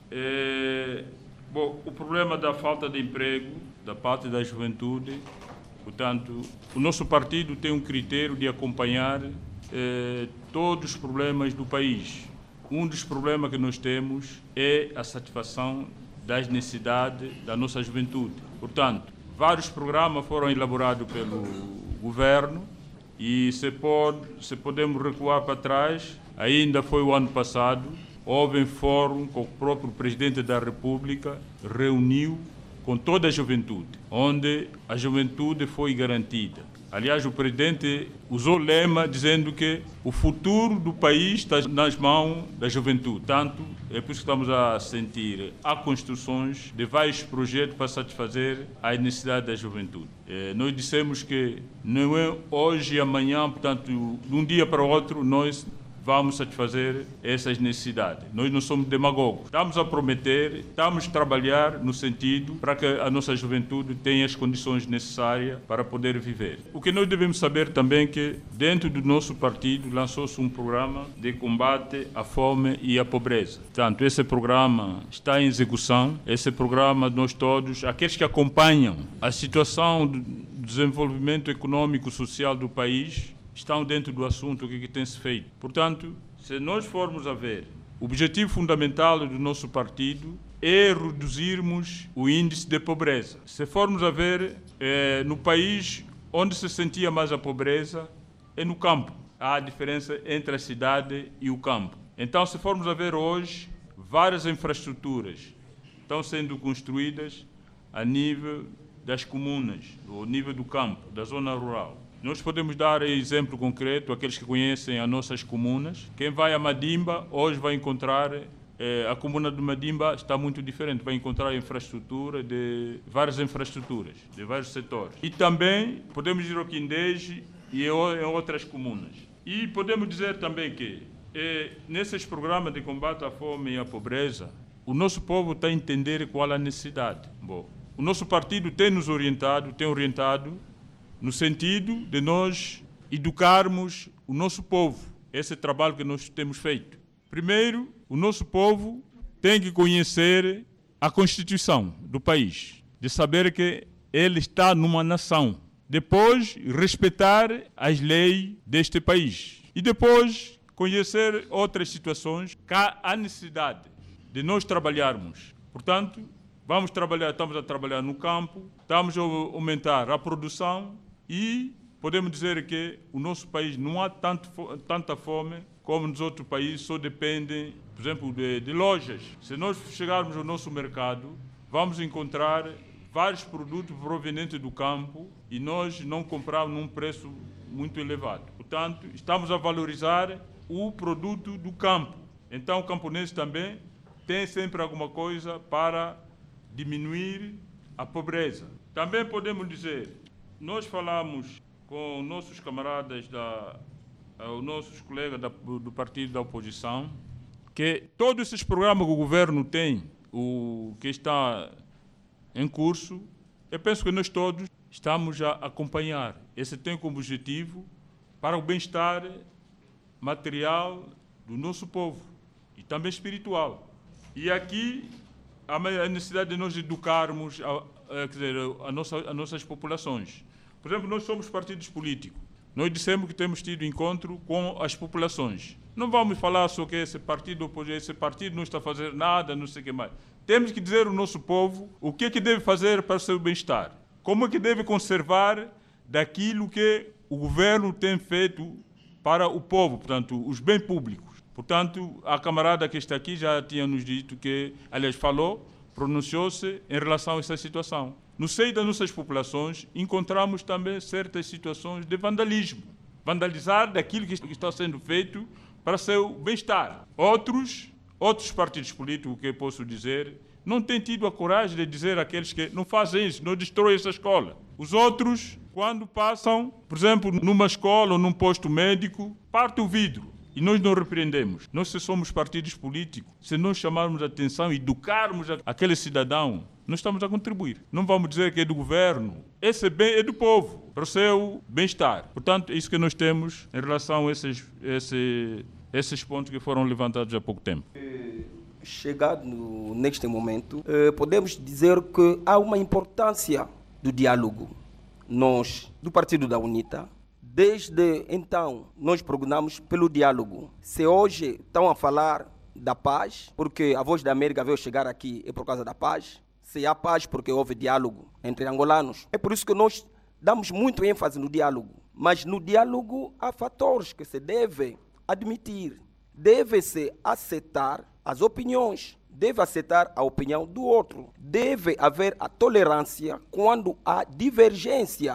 É, bom, o problema da falta de emprego da parte da juventude, portanto, o nosso partido tem um critério de acompanhar é, todos os problemas do país. Um dos problemas que nós temos é a satisfação das necessidades da nossa juventude. Portanto, vários programas foram elaborados pelo governo e se, pode, se podemos recuar para trás, ainda foi o ano passado, houve um fórum com o próprio Presidente da República, reuniu com toda a juventude, onde a juventude foi garantida. Aliás, o presidente usou o lema dizendo que o futuro do país está nas mãos da juventude. Tanto é por isso que estamos a sentir há construções de vários projetos para satisfazer a necessidade da juventude. É, nós dissemos que não é hoje e amanhã, portanto, de um dia para o outro, nós vamos satisfazer essas necessidades. Nós não somos demagogos. Estamos a prometer, estamos a trabalhar no sentido para que a nossa juventude tenha as condições necessárias para poder viver. O que nós devemos saber também é que dentro do nosso partido lançou-se um programa de combate à fome e à pobreza. Portanto, esse programa está em execução. Esse programa, nós todos, aqueles que acompanham a situação do desenvolvimento econômico e social do país, estão dentro do assunto que, que tem se feito. Portanto, se nós formos a ver, o objetivo fundamental do nosso partido é reduzirmos o índice de pobreza. Se formos a ver, eh, no país onde se sentia mais a pobreza é no campo. Há a diferença entre a cidade e o campo. Então, se formos a ver hoje, várias infraestruturas estão sendo construídas a nível das comunas, ao nível do campo, da zona rural. Nós podemos dar exemplo concreto, aqueles que conhecem as nossas comunas. Quem vai a Madimba, hoje vai encontrar, eh, a comuna de Madimba está muito diferente, vai encontrar infraestrutura, de várias infraestruturas, de vários setores. E também podemos ir ao Quindeje e em outras comunas. E podemos dizer também que, eh, nesses programas de combate à fome e à pobreza, o nosso povo está a entender qual a necessidade. Bom, o nosso partido tem nos orientado, tem orientado, no sentido de nós educarmos o nosso povo. Esse é o trabalho que nós temos feito. Primeiro, o nosso povo tem que conhecer a Constituição do país, de saber que ele está numa nação. Depois, respeitar as leis deste país. E depois, conhecer outras situações que há necessidade de nós trabalharmos. Portanto, vamos trabalhar, estamos a trabalhar no campo, estamos a aumentar a produção e podemos dizer que o nosso país não há tanto, tanta fome como nos outros países, só dependem, por exemplo, de, de lojas. Se nós chegarmos ao nosso mercado, vamos encontrar vários produtos provenientes do campo e nós não compramos num preço muito elevado. Portanto, estamos a valorizar o produto do campo. Então, o camponês também tem sempre alguma coisa para diminuir a pobreza. Também podemos dizer, nós falamos com nossos camaradas, da, os nossos colegas da, do partido da oposição, que todos esses programas que o governo tem, o que está em curso, eu penso que nós todos estamos a acompanhar. Esse tem como objetivo para o bem-estar material do nosso povo e também espiritual. E aqui a necessidade de nós educarmos a, a, quer dizer, a nossa, as nossas populações. Por exemplo, nós somos partidos políticos. Nós dissemos que temos tido encontro com as populações. Não vamos falar só que esse partido, esse partido não está a fazer nada, não sei o que mais. Temos que dizer ao nosso povo o que é que deve fazer para o seu bem-estar. Como é que deve conservar daquilo que o governo tem feito para o povo, portanto, os bens públicos. Portanto, a camarada que está aqui já tinha nos dito que, aliás, falou, pronunciou-se em relação a essa situação. No seio das nossas populações, encontramos também certas situações de vandalismo. Vandalizar daquilo que está sendo feito para seu bem-estar. Outros, outros partidos políticos, que eu posso dizer, não têm tido a coragem de dizer àqueles que não fazem isso, não destroem essa escola. Os outros, quando passam, por exemplo, numa escola ou num posto médico, parte o vidro. E nós não repreendemos. Nós, se somos partidos políticos, se nós chamarmos a atenção e educarmos aquele cidadão, nós estamos a contribuir. Não vamos dizer que é do governo. Esse bem é do povo, para o seu bem-estar. Portanto, é isso que nós temos em relação a esses, esse, esses pontos que foram levantados há pouco tempo. Chegado neste momento, podemos dizer que há uma importância do diálogo. Nós, do Partido da UNITA, desde então, nós prognamos pelo diálogo. Se hoje estão a falar da paz, porque a Voz da América veio chegar aqui é por causa da paz, se há paz porque houve diálogo entre angolanos, é por isso que nós damos muito ênfase no diálogo. Mas no diálogo há fatores que se deve admitir. Deve-se aceitar as opiniões, deve aceitar a opinião do outro. Deve haver a tolerância quando há divergência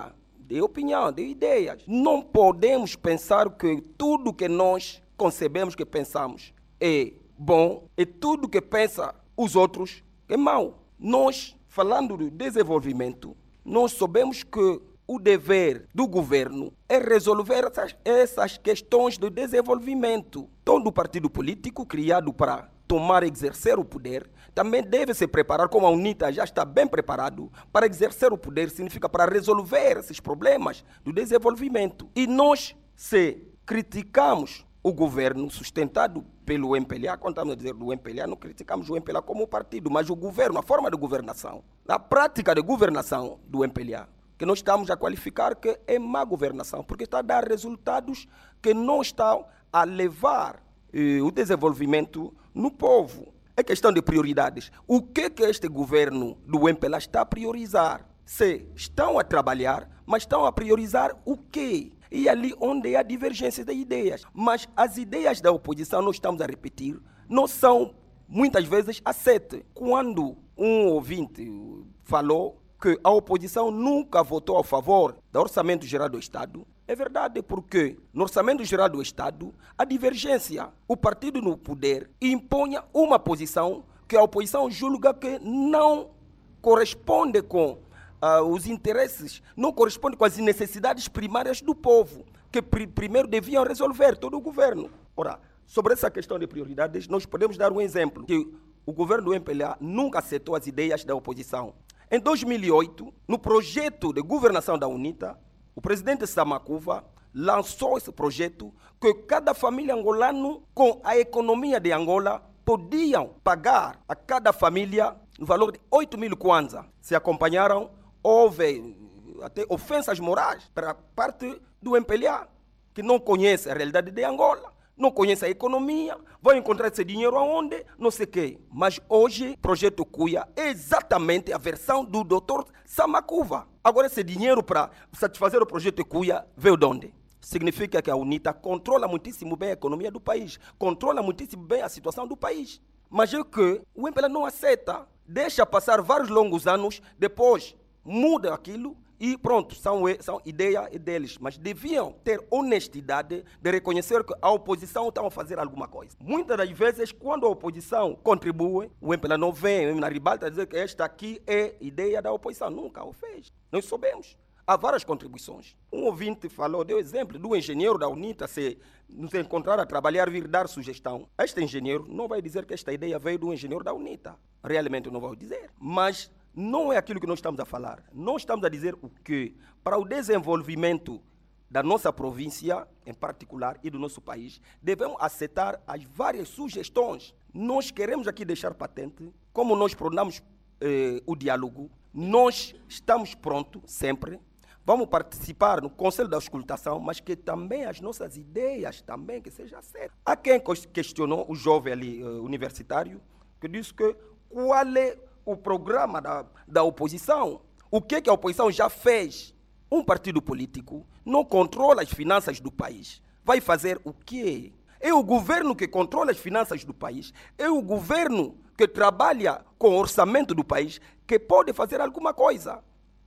de opinião, de ideias. Não podemos pensar que tudo que nós concebemos, que pensamos, é bom, e tudo que pensa os outros é mau. Nós, falando de desenvolvimento, nós sabemos que o dever do governo é resolver essas, essas questões de desenvolvimento. Todo partido político criado para tomar e exercer o poder também deve se preparar, como a UNITA já está bem preparado, para exercer o poder, significa para resolver esses problemas do desenvolvimento. E nós, se criticamos o governo sustentado pelo M P L A, quando estamos a dizer do M P L A, não criticamos o M P L A como partido, mas o governo, a forma de governação, a prática de governação do M P L A, que nós estamos a qualificar que é má governação, porque está a dar resultados que não estão a levar eh, o desenvolvimento no povo. É questão de prioridades. O que que este governo do M P L A está a priorizar? Se estão a trabalhar, mas estão a priorizar o quê? E ali onde há divergência de ideias. Mas as ideias da oposição, nós estamos a repetir, não são muitas vezes aceitas. Quando um ouvinte falou que a oposição nunca votou a favor do Orçamento Geral do Estado, é verdade, porque no Orçamento Geral do Estado há divergência. O partido no poder impõe uma posição que a oposição julga que não corresponde com uh, os interesses, não corresponde com as necessidades primárias do povo, que pr primeiro deviam resolver todo o governo. Ora, sobre essa questão de prioridades, nós podemos dar um exemplo, que o governo do M P L A nunca aceitou as ideias da oposição. Em dois mil e oito, no projeto de governação da UNITA, o presidente Samakuva lançou esse projeto que cada família angolana, com a economia de Angola, podiam pagar a cada família no valor de oito mil kwanza. Se acompanharam, houve até ofensas morais para parte do M P L A, que não conhece a realidade de Angola, não conhece a economia, vai encontrar esse dinheiro aonde? Não sei o quê. Mas hoje, o projeto Cuia é exatamente a versão do doutor Samakuva. Agora, esse dinheiro para satisfazer o projeto Cuia veio de onde? Significa que a UNITA controla muitíssimo bem a economia do país, controla muitíssimo bem a situação do país. Mas é que o M P L A não aceita, deixa passar vários longos anos, depois muda aquilo e pronto, são, são ideia deles. Mas deviam ter honestidade de reconhecer que a oposição está a fazer alguma coisa. Muitas das vezes, quando a oposição contribui, o M P L A não vem na ribalta dizer que esta aqui é ideia da oposição. Nunca o fez. Nós soubemos. Há várias contribuições. Um ouvinte falou, deu exemplo do engenheiro da UNITA, se nos encontrar a trabalhar, vir dar sugestão. Este engenheiro não vai dizer que esta ideia veio do engenheiro da UNITA. Realmente não vai dizer. Mas não é aquilo que nós estamos a falar. Nós estamos a dizer o que, para o desenvolvimento da nossa província, em particular, e do nosso país, devemos aceitar as várias sugestões. Nós queremos aqui deixar patente, como nós proponemos eh, o diálogo, nós estamos prontos, sempre, vamos participar no Conselho da Auscultação, mas que também as nossas ideias também que sejam aceitas. Há quem questionou, o jovem ali, uh, universitário, que disse que qual é o programa da, da oposição, o que, que a oposição já fez. Um partido político não controla as finanças do país. Vai fazer o quê? É o governo que controla as finanças do país, é o governo que trabalha com o orçamento do país que pode fazer alguma coisa.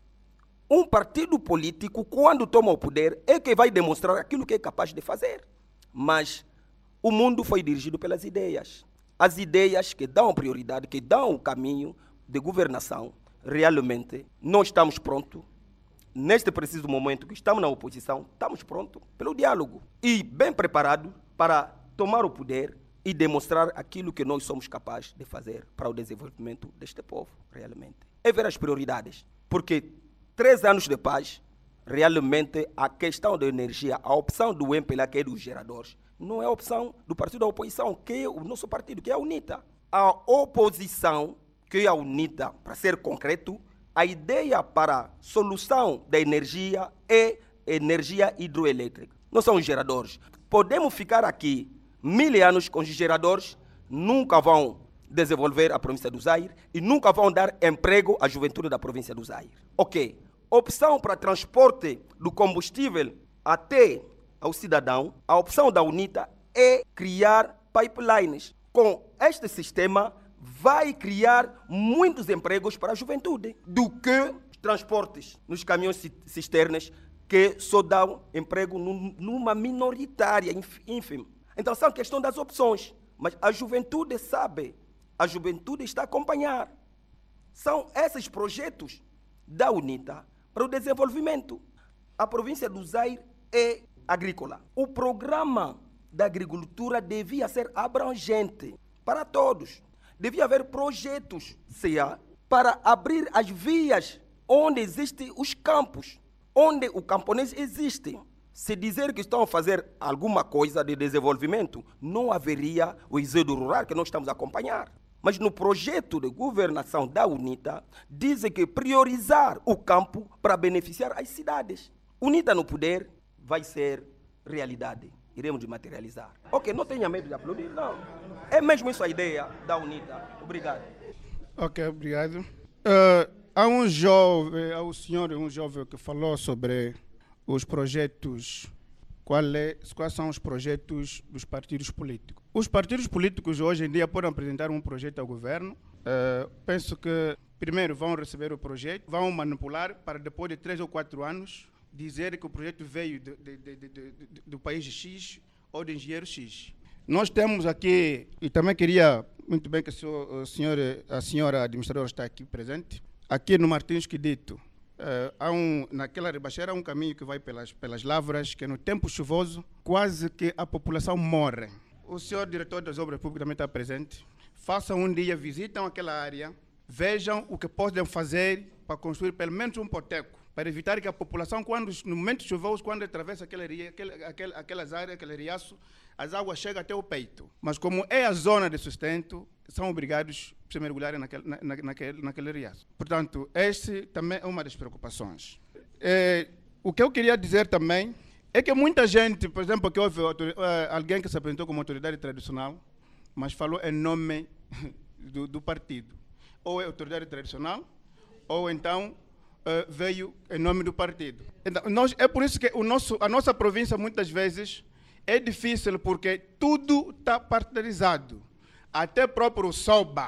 Um partido político, quando toma o poder, é que vai demonstrar aquilo que é capaz de fazer. Mas o mundo foi dirigido pelas ideias. As ideias que dão prioridade, que dão o caminho de governação, realmente nós estamos prontos. Neste preciso momento que estamos na oposição, estamos prontos pelo diálogo e bem preparados para tomar o poder e demonstrar aquilo que nós somos capazes de fazer para o desenvolvimento deste povo, realmente. É ver as prioridades, porque três anos de paz, realmente a questão da energia, a opção do M P L A, que é dos geradores, não é a opção do partido da oposição, que é o nosso partido, que é a UNITA. A oposição, que é a UNITA, para ser concreto, a ideia para a solução da energia é energia hidroelétrica. Não são os geradores. Podemos ficar aqui mil anos com os geradores, nunca vão desenvolver a província do Zaire e nunca vão dar emprego à juventude da província do Zaire. Ok. Opção para transporte do combustível até ao cidadão, a opção da UNITA é criar pipelines. Com este sistema, vai criar muitos empregos para a juventude, do que transportes nos caminhões cisternas que só dão emprego num, numa minoritária ínfima. Então são questão das opções, mas a juventude sabe, a juventude está a acompanhar. São esses projetos da UNITA para o desenvolvimento. A província do Zaire é agrícola. O programa da agricultura devia ser abrangente para todos. Devia haver projetos C A para abrir as vias onde existem os campos, onde o camponês existe. Se dizer que estão a fazer alguma coisa de desenvolvimento, não haveria o êxodo rural que nós estamos a acompanhar. Mas no projeto de governação da UNITA, dizem que priorizar o campo para beneficiar as cidades. UNITA no poder vai ser realidade. Iremos materializar. Ok, não tenha medo de aplaudir, não. É mesmo isso a ideia da UNITA. Obrigado. Ok, obrigado. Uh, há um jovem, há um senhor, um jovem que falou sobre os projetos, qual é, quais são os projetos dos partidos políticos. Os partidos políticos hoje em dia podem apresentar um projeto ao governo. Uh, penso que primeiro vão receber o projeto, vão manipular para depois de três ou quatro anos dizer que o projeto veio de, de, de, de, de, do país X ou de engenheiro X. Nós temos aqui, e também queria, muito bem que o senhor, a senhora administradora está aqui presente, aqui no Martins Quidito, uh, há um, naquela ribacheira há um caminho que vai pelas, pelas lavras, que no tempo chuvoso quase que a população morre. O senhor diretor das obras públicas também está presente. Façam um dia, visitam aquela área, vejam o que podem fazer para construir pelo menos um poteco, para evitar que a população, quando, no momento chuvoso, quando atravessa aquele ria, aquele, aquele, aquelas áreas, aquele riacho, as águas chegam até o peito. Mas como é a zona de sustento, são obrigados a se mergulharem naquele, na, naquele, naquele riacho. Portanto, esse também é uma das preocupações. É, o que eu queria dizer também é que muita gente, por exemplo, que houve alguém que se apresentou como autoridade tradicional, mas falou em nome do, do partido. Ou é autoridade tradicional, ou então uh, veio em nome do partido. Então, nós, é por isso que o nosso, a nossa província, muitas vezes, é difícil, porque tudo está partidarizado. Até próprio Soba.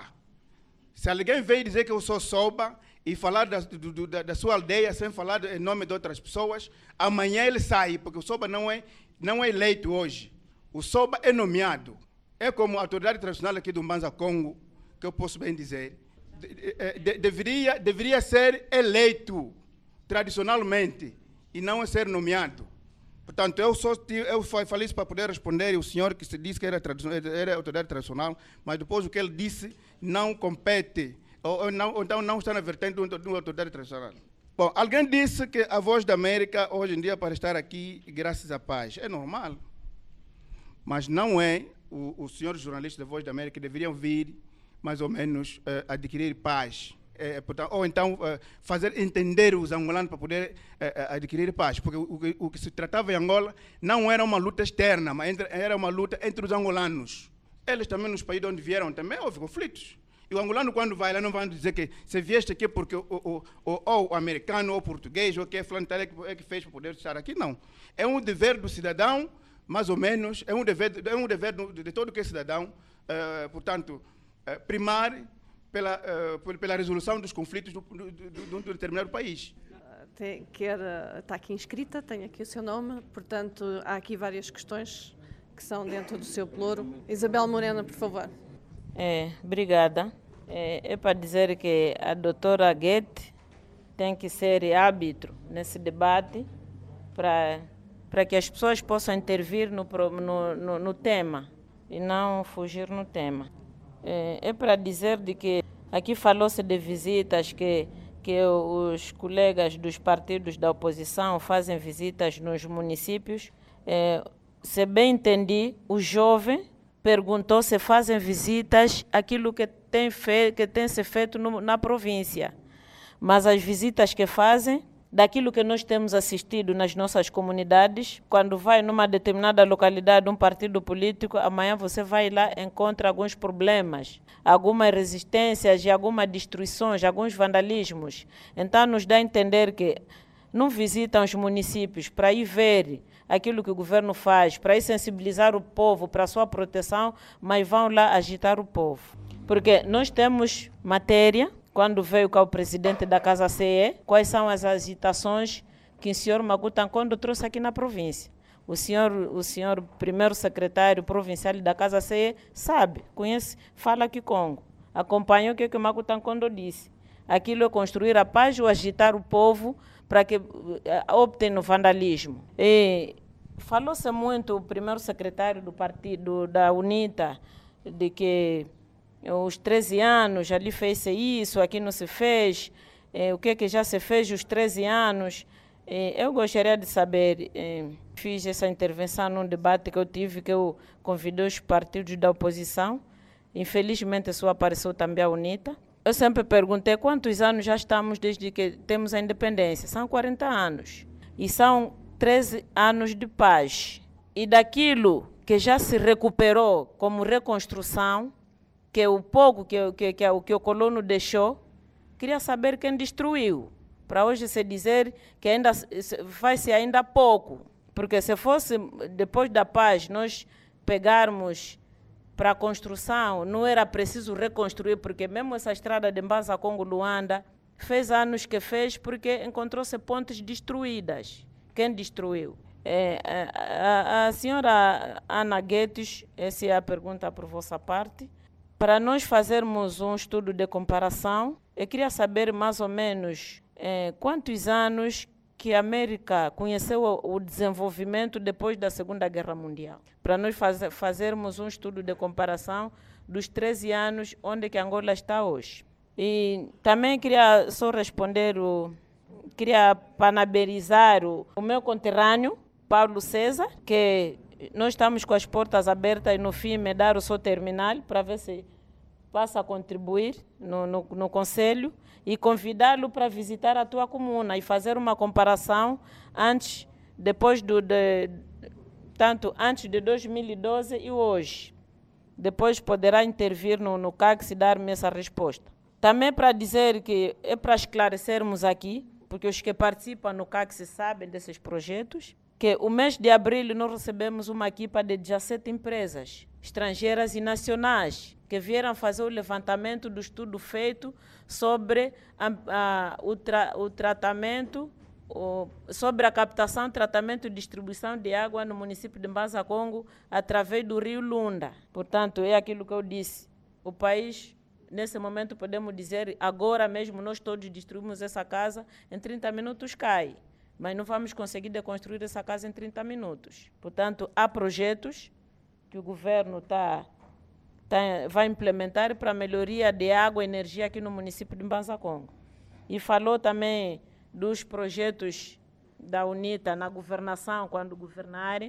Se alguém veio dizer que eu sou Soba e falar da, do, da, da sua aldeia sem falar em nome de outras pessoas, amanhã ele sai, porque o Soba não é, não é eleito hoje. O Soba é nomeado. É como a autoridade tradicional aqui do Mbanza Congo, que eu posso bem dizer, de, de, de, deveria, deveria ser eleito tradicionalmente e não ser nomeado. Portanto, eu, só, eu falei isso para poder responder, e o senhor que se disse que era, era autoridade tradicional, mas depois o que ele disse não compete, ou, ou, não, ou então não está na vertente de uma autoridade tradicional. Bom, alguém disse que a Voz da América, hoje em dia, para estar aqui, graças à paz. É normal. Mas não é os senhores jornalistas da Voz da América que deveriam vir, mais ou menos, uh, adquirir paz. É, portanto, ou então uh, fazer entender os angolanos para poder uh, adquirir paz, porque o, o, o que se tratava em Angola não era uma luta externa, mas entre, era uma luta entre os angolanos. Eles também, nos países onde vieram, também houve conflitos. E o angolano, quando vai lá, não vai dizer que você vieste aqui porque o, o, o, ou o americano, ou o português, ou o que é fulano é que, é que fez para poder estar aqui. Não. É um dever do cidadão, mais ou menos, é um dever, é um dever de, de todo que é cidadão, uh, portanto, uh, primar Pela, uh, pela resolução dos conflitos de um determinado país. Tem, quer, está aqui inscrita, tem aqui o seu nome, portanto, há aqui várias questões que são dentro do seu ploro. Isabel Morena, por favor. É, obrigada. É, é para dizer que a doutora Guete tem que ser árbitro nesse debate para, para que as pessoas possam intervir no, no, no, no tema e não fugir no tema. É, é para dizer de que aqui falou-se de visitas, que, que os colegas dos partidos da oposição fazem visitas nos municípios. É, se bem entendi, o jovem perguntou se fazem visitas aquilo que tem, fe, que tem se feito no, na província. Mas as visitas que fazem, daquilo que nós temos assistido nas nossas comunidades, quando vai numa determinada localidade um partido político, amanhã você vai lá e encontra alguns problemas, algumas resistências e algumas destruições, alguns vandalismos. Então nos dá a entender que não visitam os municípios para ir ver aquilo que o governo faz, para ir sensibilizar o povo para a sua proteção, mas vão lá agitar o povo. Porque nós temos matéria, quando veio cá o presidente da Casa C E, quais são as agitações que o senhor Makuta Nkondo trouxe aqui na província. O senhor, o senhor primeiro secretário provincial da Casa C E sabe, conhece, fala Kikongo, acompanhou o que, que o Makuta Nkondo disse. Aquilo é construir a paz ou agitar o povo para que uh, optem no vandalismo. E falou-se muito, o primeiro secretário do partido, da UNITA, de que os treze anos ali fez-se isso, aqui não se fez, eh, o que, que já se fez os treze anos. Eu gostaria de saber, fiz essa intervenção num debate que eu tive, que eu convidei os partidos da oposição, infelizmente só apareceu também a UNITA. Eu sempre perguntei quantos anos já estamos desde que temos a independência. São quarenta anos e são treze anos de paz. E daquilo que já se recuperou como reconstrução, que o pouco que, que, que, que o colono deixou, queria saber quem destruiu. Para hoje se dizer que ainda faz-se ainda pouco, porque se fosse depois da paz nós pegarmos para a construção, não era preciso reconstruir, porque mesmo essa estrada de Mbanza Congo-Luanda fez anos que fez porque encontrou-se pontes destruídas. Quem destruiu? É, a, a, a senhora Ana Guedes, essa é a pergunta por vossa parte. Para nós fazermos um estudo de comparação, eu queria saber mais ou menos É, quantos anos que a América conheceu o, o desenvolvimento depois da Segunda Guerra Mundial, para nós faz, fazermos um estudo de comparação dos treze anos onde que Angola está hoje. E também queria só responder, o, queria parabenizar o, o meu conterrâneo, Paulo César, que nós estamos com as portas abertas e no fim me dar o seu terminal para ver se passa a contribuir no, no, no Conselho e convidá-lo para visitar a tua comuna e fazer uma comparação antes, depois do, de, tanto antes de dois mil e doze e hoje. Depois poderá intervir no, no C A C e dar-me essa resposta. Também para dizer que é para esclarecermos aqui, porque os que participam no C A C sabem desses projetos, que o mês de abril nós recebemos uma equipa de dezessete empresas estrangeiras e nacionais que vieram fazer o levantamento do estudo feito sobre a, a, o, tra, o tratamento, o, sobre a captação, tratamento e distribuição de água no município de Mbanza Congo através do rio Lunda. Portanto, é aquilo que eu disse. O país, nesse momento, podemos dizer, agora mesmo nós todos distribuímos essa casa, em trinta minutos cai. Mas não vamos conseguir construir essa casa em trinta minutos. Portanto, há projetos que o governo tá, tá, vai implementar para a melhoria de água e energia aqui no município de Mbanza Congo. E falou também dos projetos da UNITA na governação, quando governarem,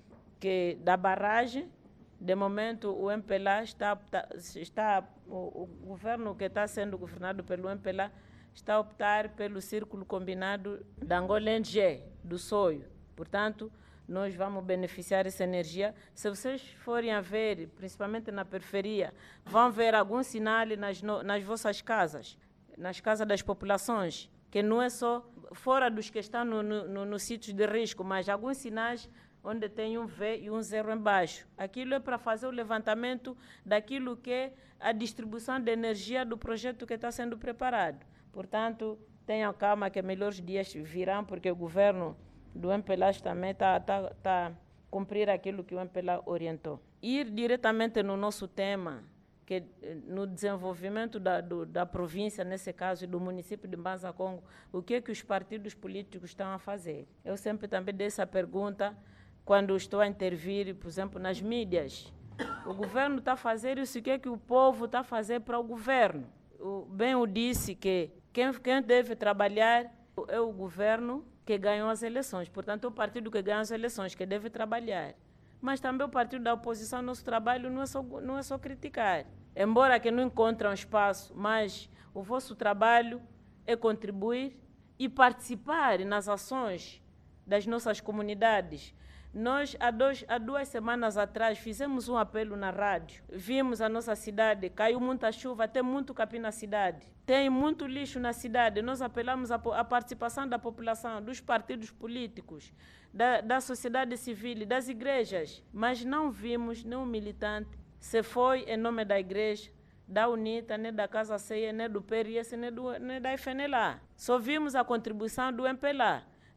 que da barragem, de momento o M P L A está, está o, o governo que está sendo governado pelo M P L A está a optar pelo círculo combinado da Angola N G, do Soio. Portanto, nós vamos beneficiar essa energia. Se vocês forem a ver, principalmente na periferia, vão ver algum sinal nas, nas vossas casas, nas casas das populações, que não é só fora dos que estão no, no, no, no sítio de risco, mas alguns sinais onde tem um V e um zero embaixo. Aquilo é para fazer o levantamento daquilo que é a distribuição de energia do projeto que está sendo preparado. Portanto, tenham calma que melhores dias virão, porque o governo do M P L A também está tá, tá a cumprir aquilo que o M P L A orientou. Ir diretamente no nosso tema, que no desenvolvimento da, do, da província, nesse caso, e do município de Mbanza Congo, o que é que os partidos políticos estão a fazer? Eu sempre também dei essa pergunta quando estou a intervir, por exemplo, nas mídias. O governo está a fazer isso, o que é que o povo está a fazer para o governo? O, bem o disse que quem, quem deve trabalhar é o governo que ganhou as eleições. Portanto, é o partido que ganhou as eleições que deve trabalhar. Mas também o partido da oposição, nosso trabalho não é só, não é só criticar. Embora que não encontrem espaço, mas o vosso trabalho é contribuir e participar nas ações das nossas comunidades. Nós, há, dois, há duas semanas atrás, fizemos um apelo na rádio. Vimos a nossa cidade, caiu muita chuva, tem muito capim na cidade. Tem muito lixo na cidade. Nós apelamos a, a participação da população, dos partidos políticos, da, da sociedade civil, das igrejas. Mas não vimos nenhum militante, se foi em nome da igreja, da UNITA, nem da Casa C E, nem do P R S, nem, do, nem da F N L A. Só vimos a contribuição do M P L A.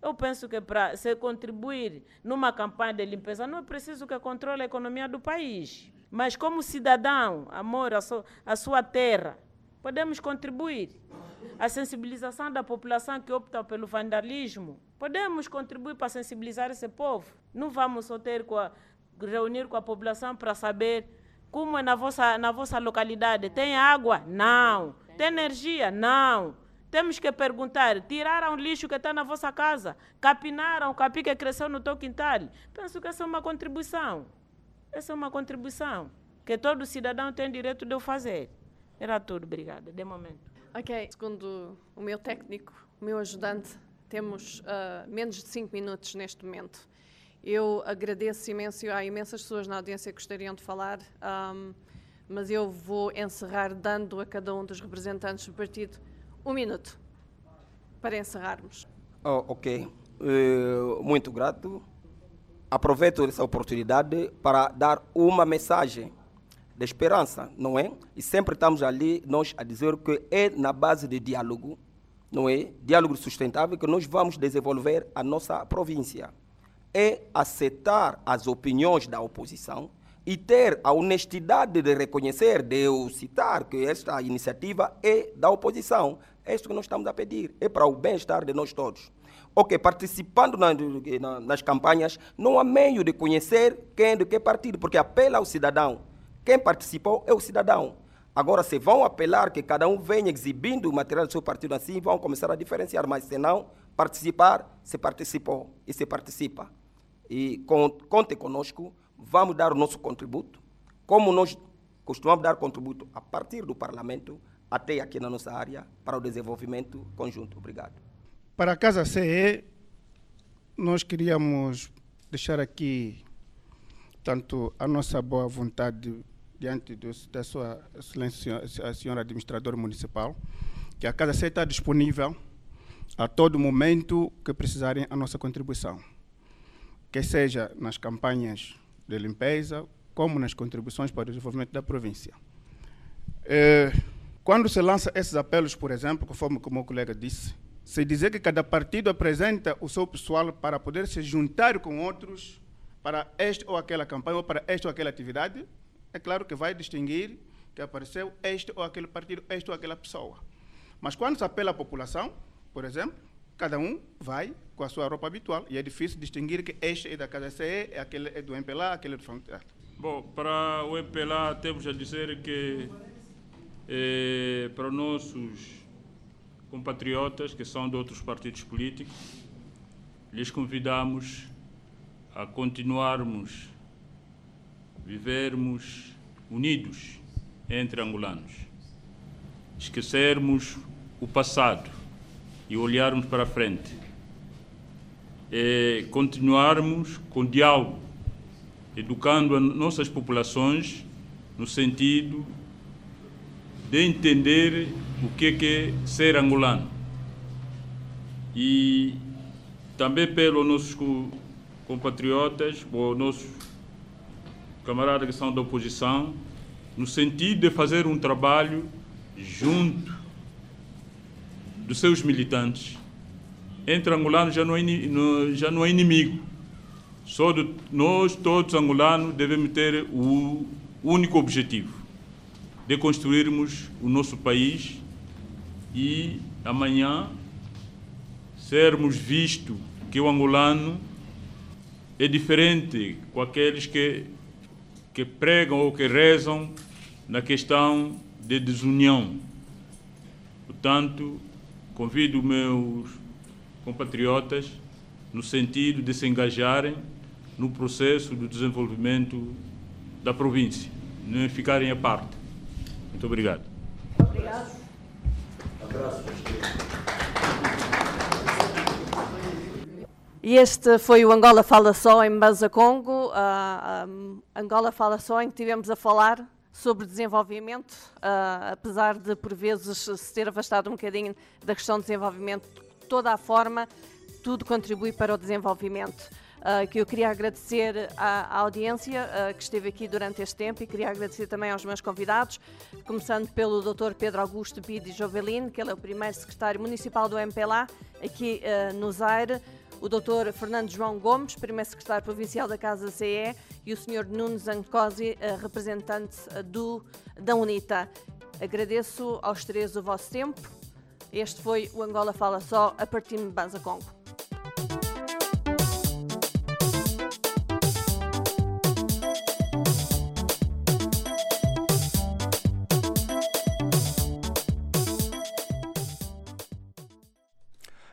Eu penso que para se contribuir numa campanha de limpeza não é preciso que controle a economia do país. Mas como cidadão, amor à sua, à sua terra, podemos contribuir. A sensibilização da população que opta pelo vandalismo, podemos contribuir para sensibilizar esse povo. Não vamos só ter com a, reunir com a população para saber como é na vossa, na vossa localidade. Tem água? Não. Tem energia? Não. Temos que perguntar, tiraram o lixo que está na vossa casa? Capinaram o capim que cresceu no teu quintal? Penso que essa é uma contribuição. Essa é uma contribuição que todo cidadão tem direito de fazer. Era tudo, obrigada. De momento. Ok, segundo o meu técnico, o meu ajudante, temos uh, menos de cinco minutos neste momento. Eu agradeço imenso, há imensas pessoas na audiência que gostariam de falar, um, mas eu vou encerrar dando a cada um dos representantes do partido um minuto para encerrarmos. Oh, ok, uh, muito grato. Aproveito essa oportunidade para dar uma mensagem de esperança, não é? E sempre estamos ali, nós, a dizer que é na base de diálogo, não é? Diálogo sustentável que nós vamos desenvolver a nossa província. É aceitar as opiniões da oposição e ter a honestidade de reconhecer, de eu citar que esta iniciativa é da oposição. É isso que nós estamos a pedir, é para o bem-estar de nós todos. Ok, participando na, na, nas campanhas, não há meio de conhecer quem é de que partido, porque apela ao cidadão. Quem participou é o cidadão. Agora, se vão apelar que cada um venha exibindo o material do seu partido assim, vão começar a diferenciar, mas se não participar, se participou e se participa. E conte conosco, vamos dar o nosso contributo, como nós costumamos dar contributo a partir do Parlamento, até aqui na nossa área, para o desenvolvimento conjunto. Obrigado. Para a Casa C E, nós queríamos deixar aqui tanto a nossa boa vontade diante do, da sua excelência, a senhora administradora municipal, que a Casa C E está disponível a todo momento que precisarem a nossa contribuição, que seja nas campanhas de limpeza, como nas contribuições para o desenvolvimento da província. É, quando se lança esses apelos, por exemplo, conforme como o colega disse, se dizer que cada partido apresenta o seu pessoal para poder se juntar com outros para esta ou aquela campanha ou para esta ou aquela atividade, é claro que vai distinguir que apareceu este ou aquele partido, esta ou aquela pessoa. Mas quando se apela à população, por exemplo, cada um vai com a sua roupa habitual e é difícil distinguir que este é da Casa C E, aquele é do M P L A, aquele é do F A M. Bom, para o M P L A temos a dizer que eh, para os nossos compatriotas que são de outros partidos políticos, lhes convidamos a continuarmos, vivermos unidos entre angolanos, esquecermos o passado e olharmos para frente, e continuarmos com diálogo, educando as nossas populações no sentido de entender o que é ser angolano. E também pelos nossos compatriotas, ou nossos camaradas que são da oposição, no sentido de fazer um trabalho junto dos seus militantes. Entre angolanos já não é, já não é inimigo. Só de, nós, todos angolanos, devemos ter o único objetivo de construirmos o nosso país e amanhã sermos vistos que o angolano é diferente com aqueles que, que pregam ou que rezam na questão de desunião. Portanto, convido meus compatriotas no sentido de se engajarem no processo do desenvolvimento da província, não ficarem à parte. Muito obrigado. Obrigado. E este foi o Angola Fala Só em Mbanza Congo. Uh, um, Angola Fala Só, em que tivemos a falar sobre desenvolvimento, uh, apesar de por vezes se ter afastado um bocadinho da questão de desenvolvimento, toda a forma, tudo contribui para o desenvolvimento. Uh, que eu queria agradecer à, à audiência uh, que esteve aqui durante este tempo e queria agradecer também aos meus convidados, começando pelo doutor Pedro Augusto Bidi Jovelin, que ele é o primeiro secretário municipal do M P L A aqui uh, no Zaire, o doutor Fernando João Gomes, primeiro secretário provincial da Casa C E, e o senhor Nuno Zancosi, representante do, da UNITA. Agradeço aos três o vosso tempo. Este foi o Angola Fala Só, a partir de Mbanza Congo.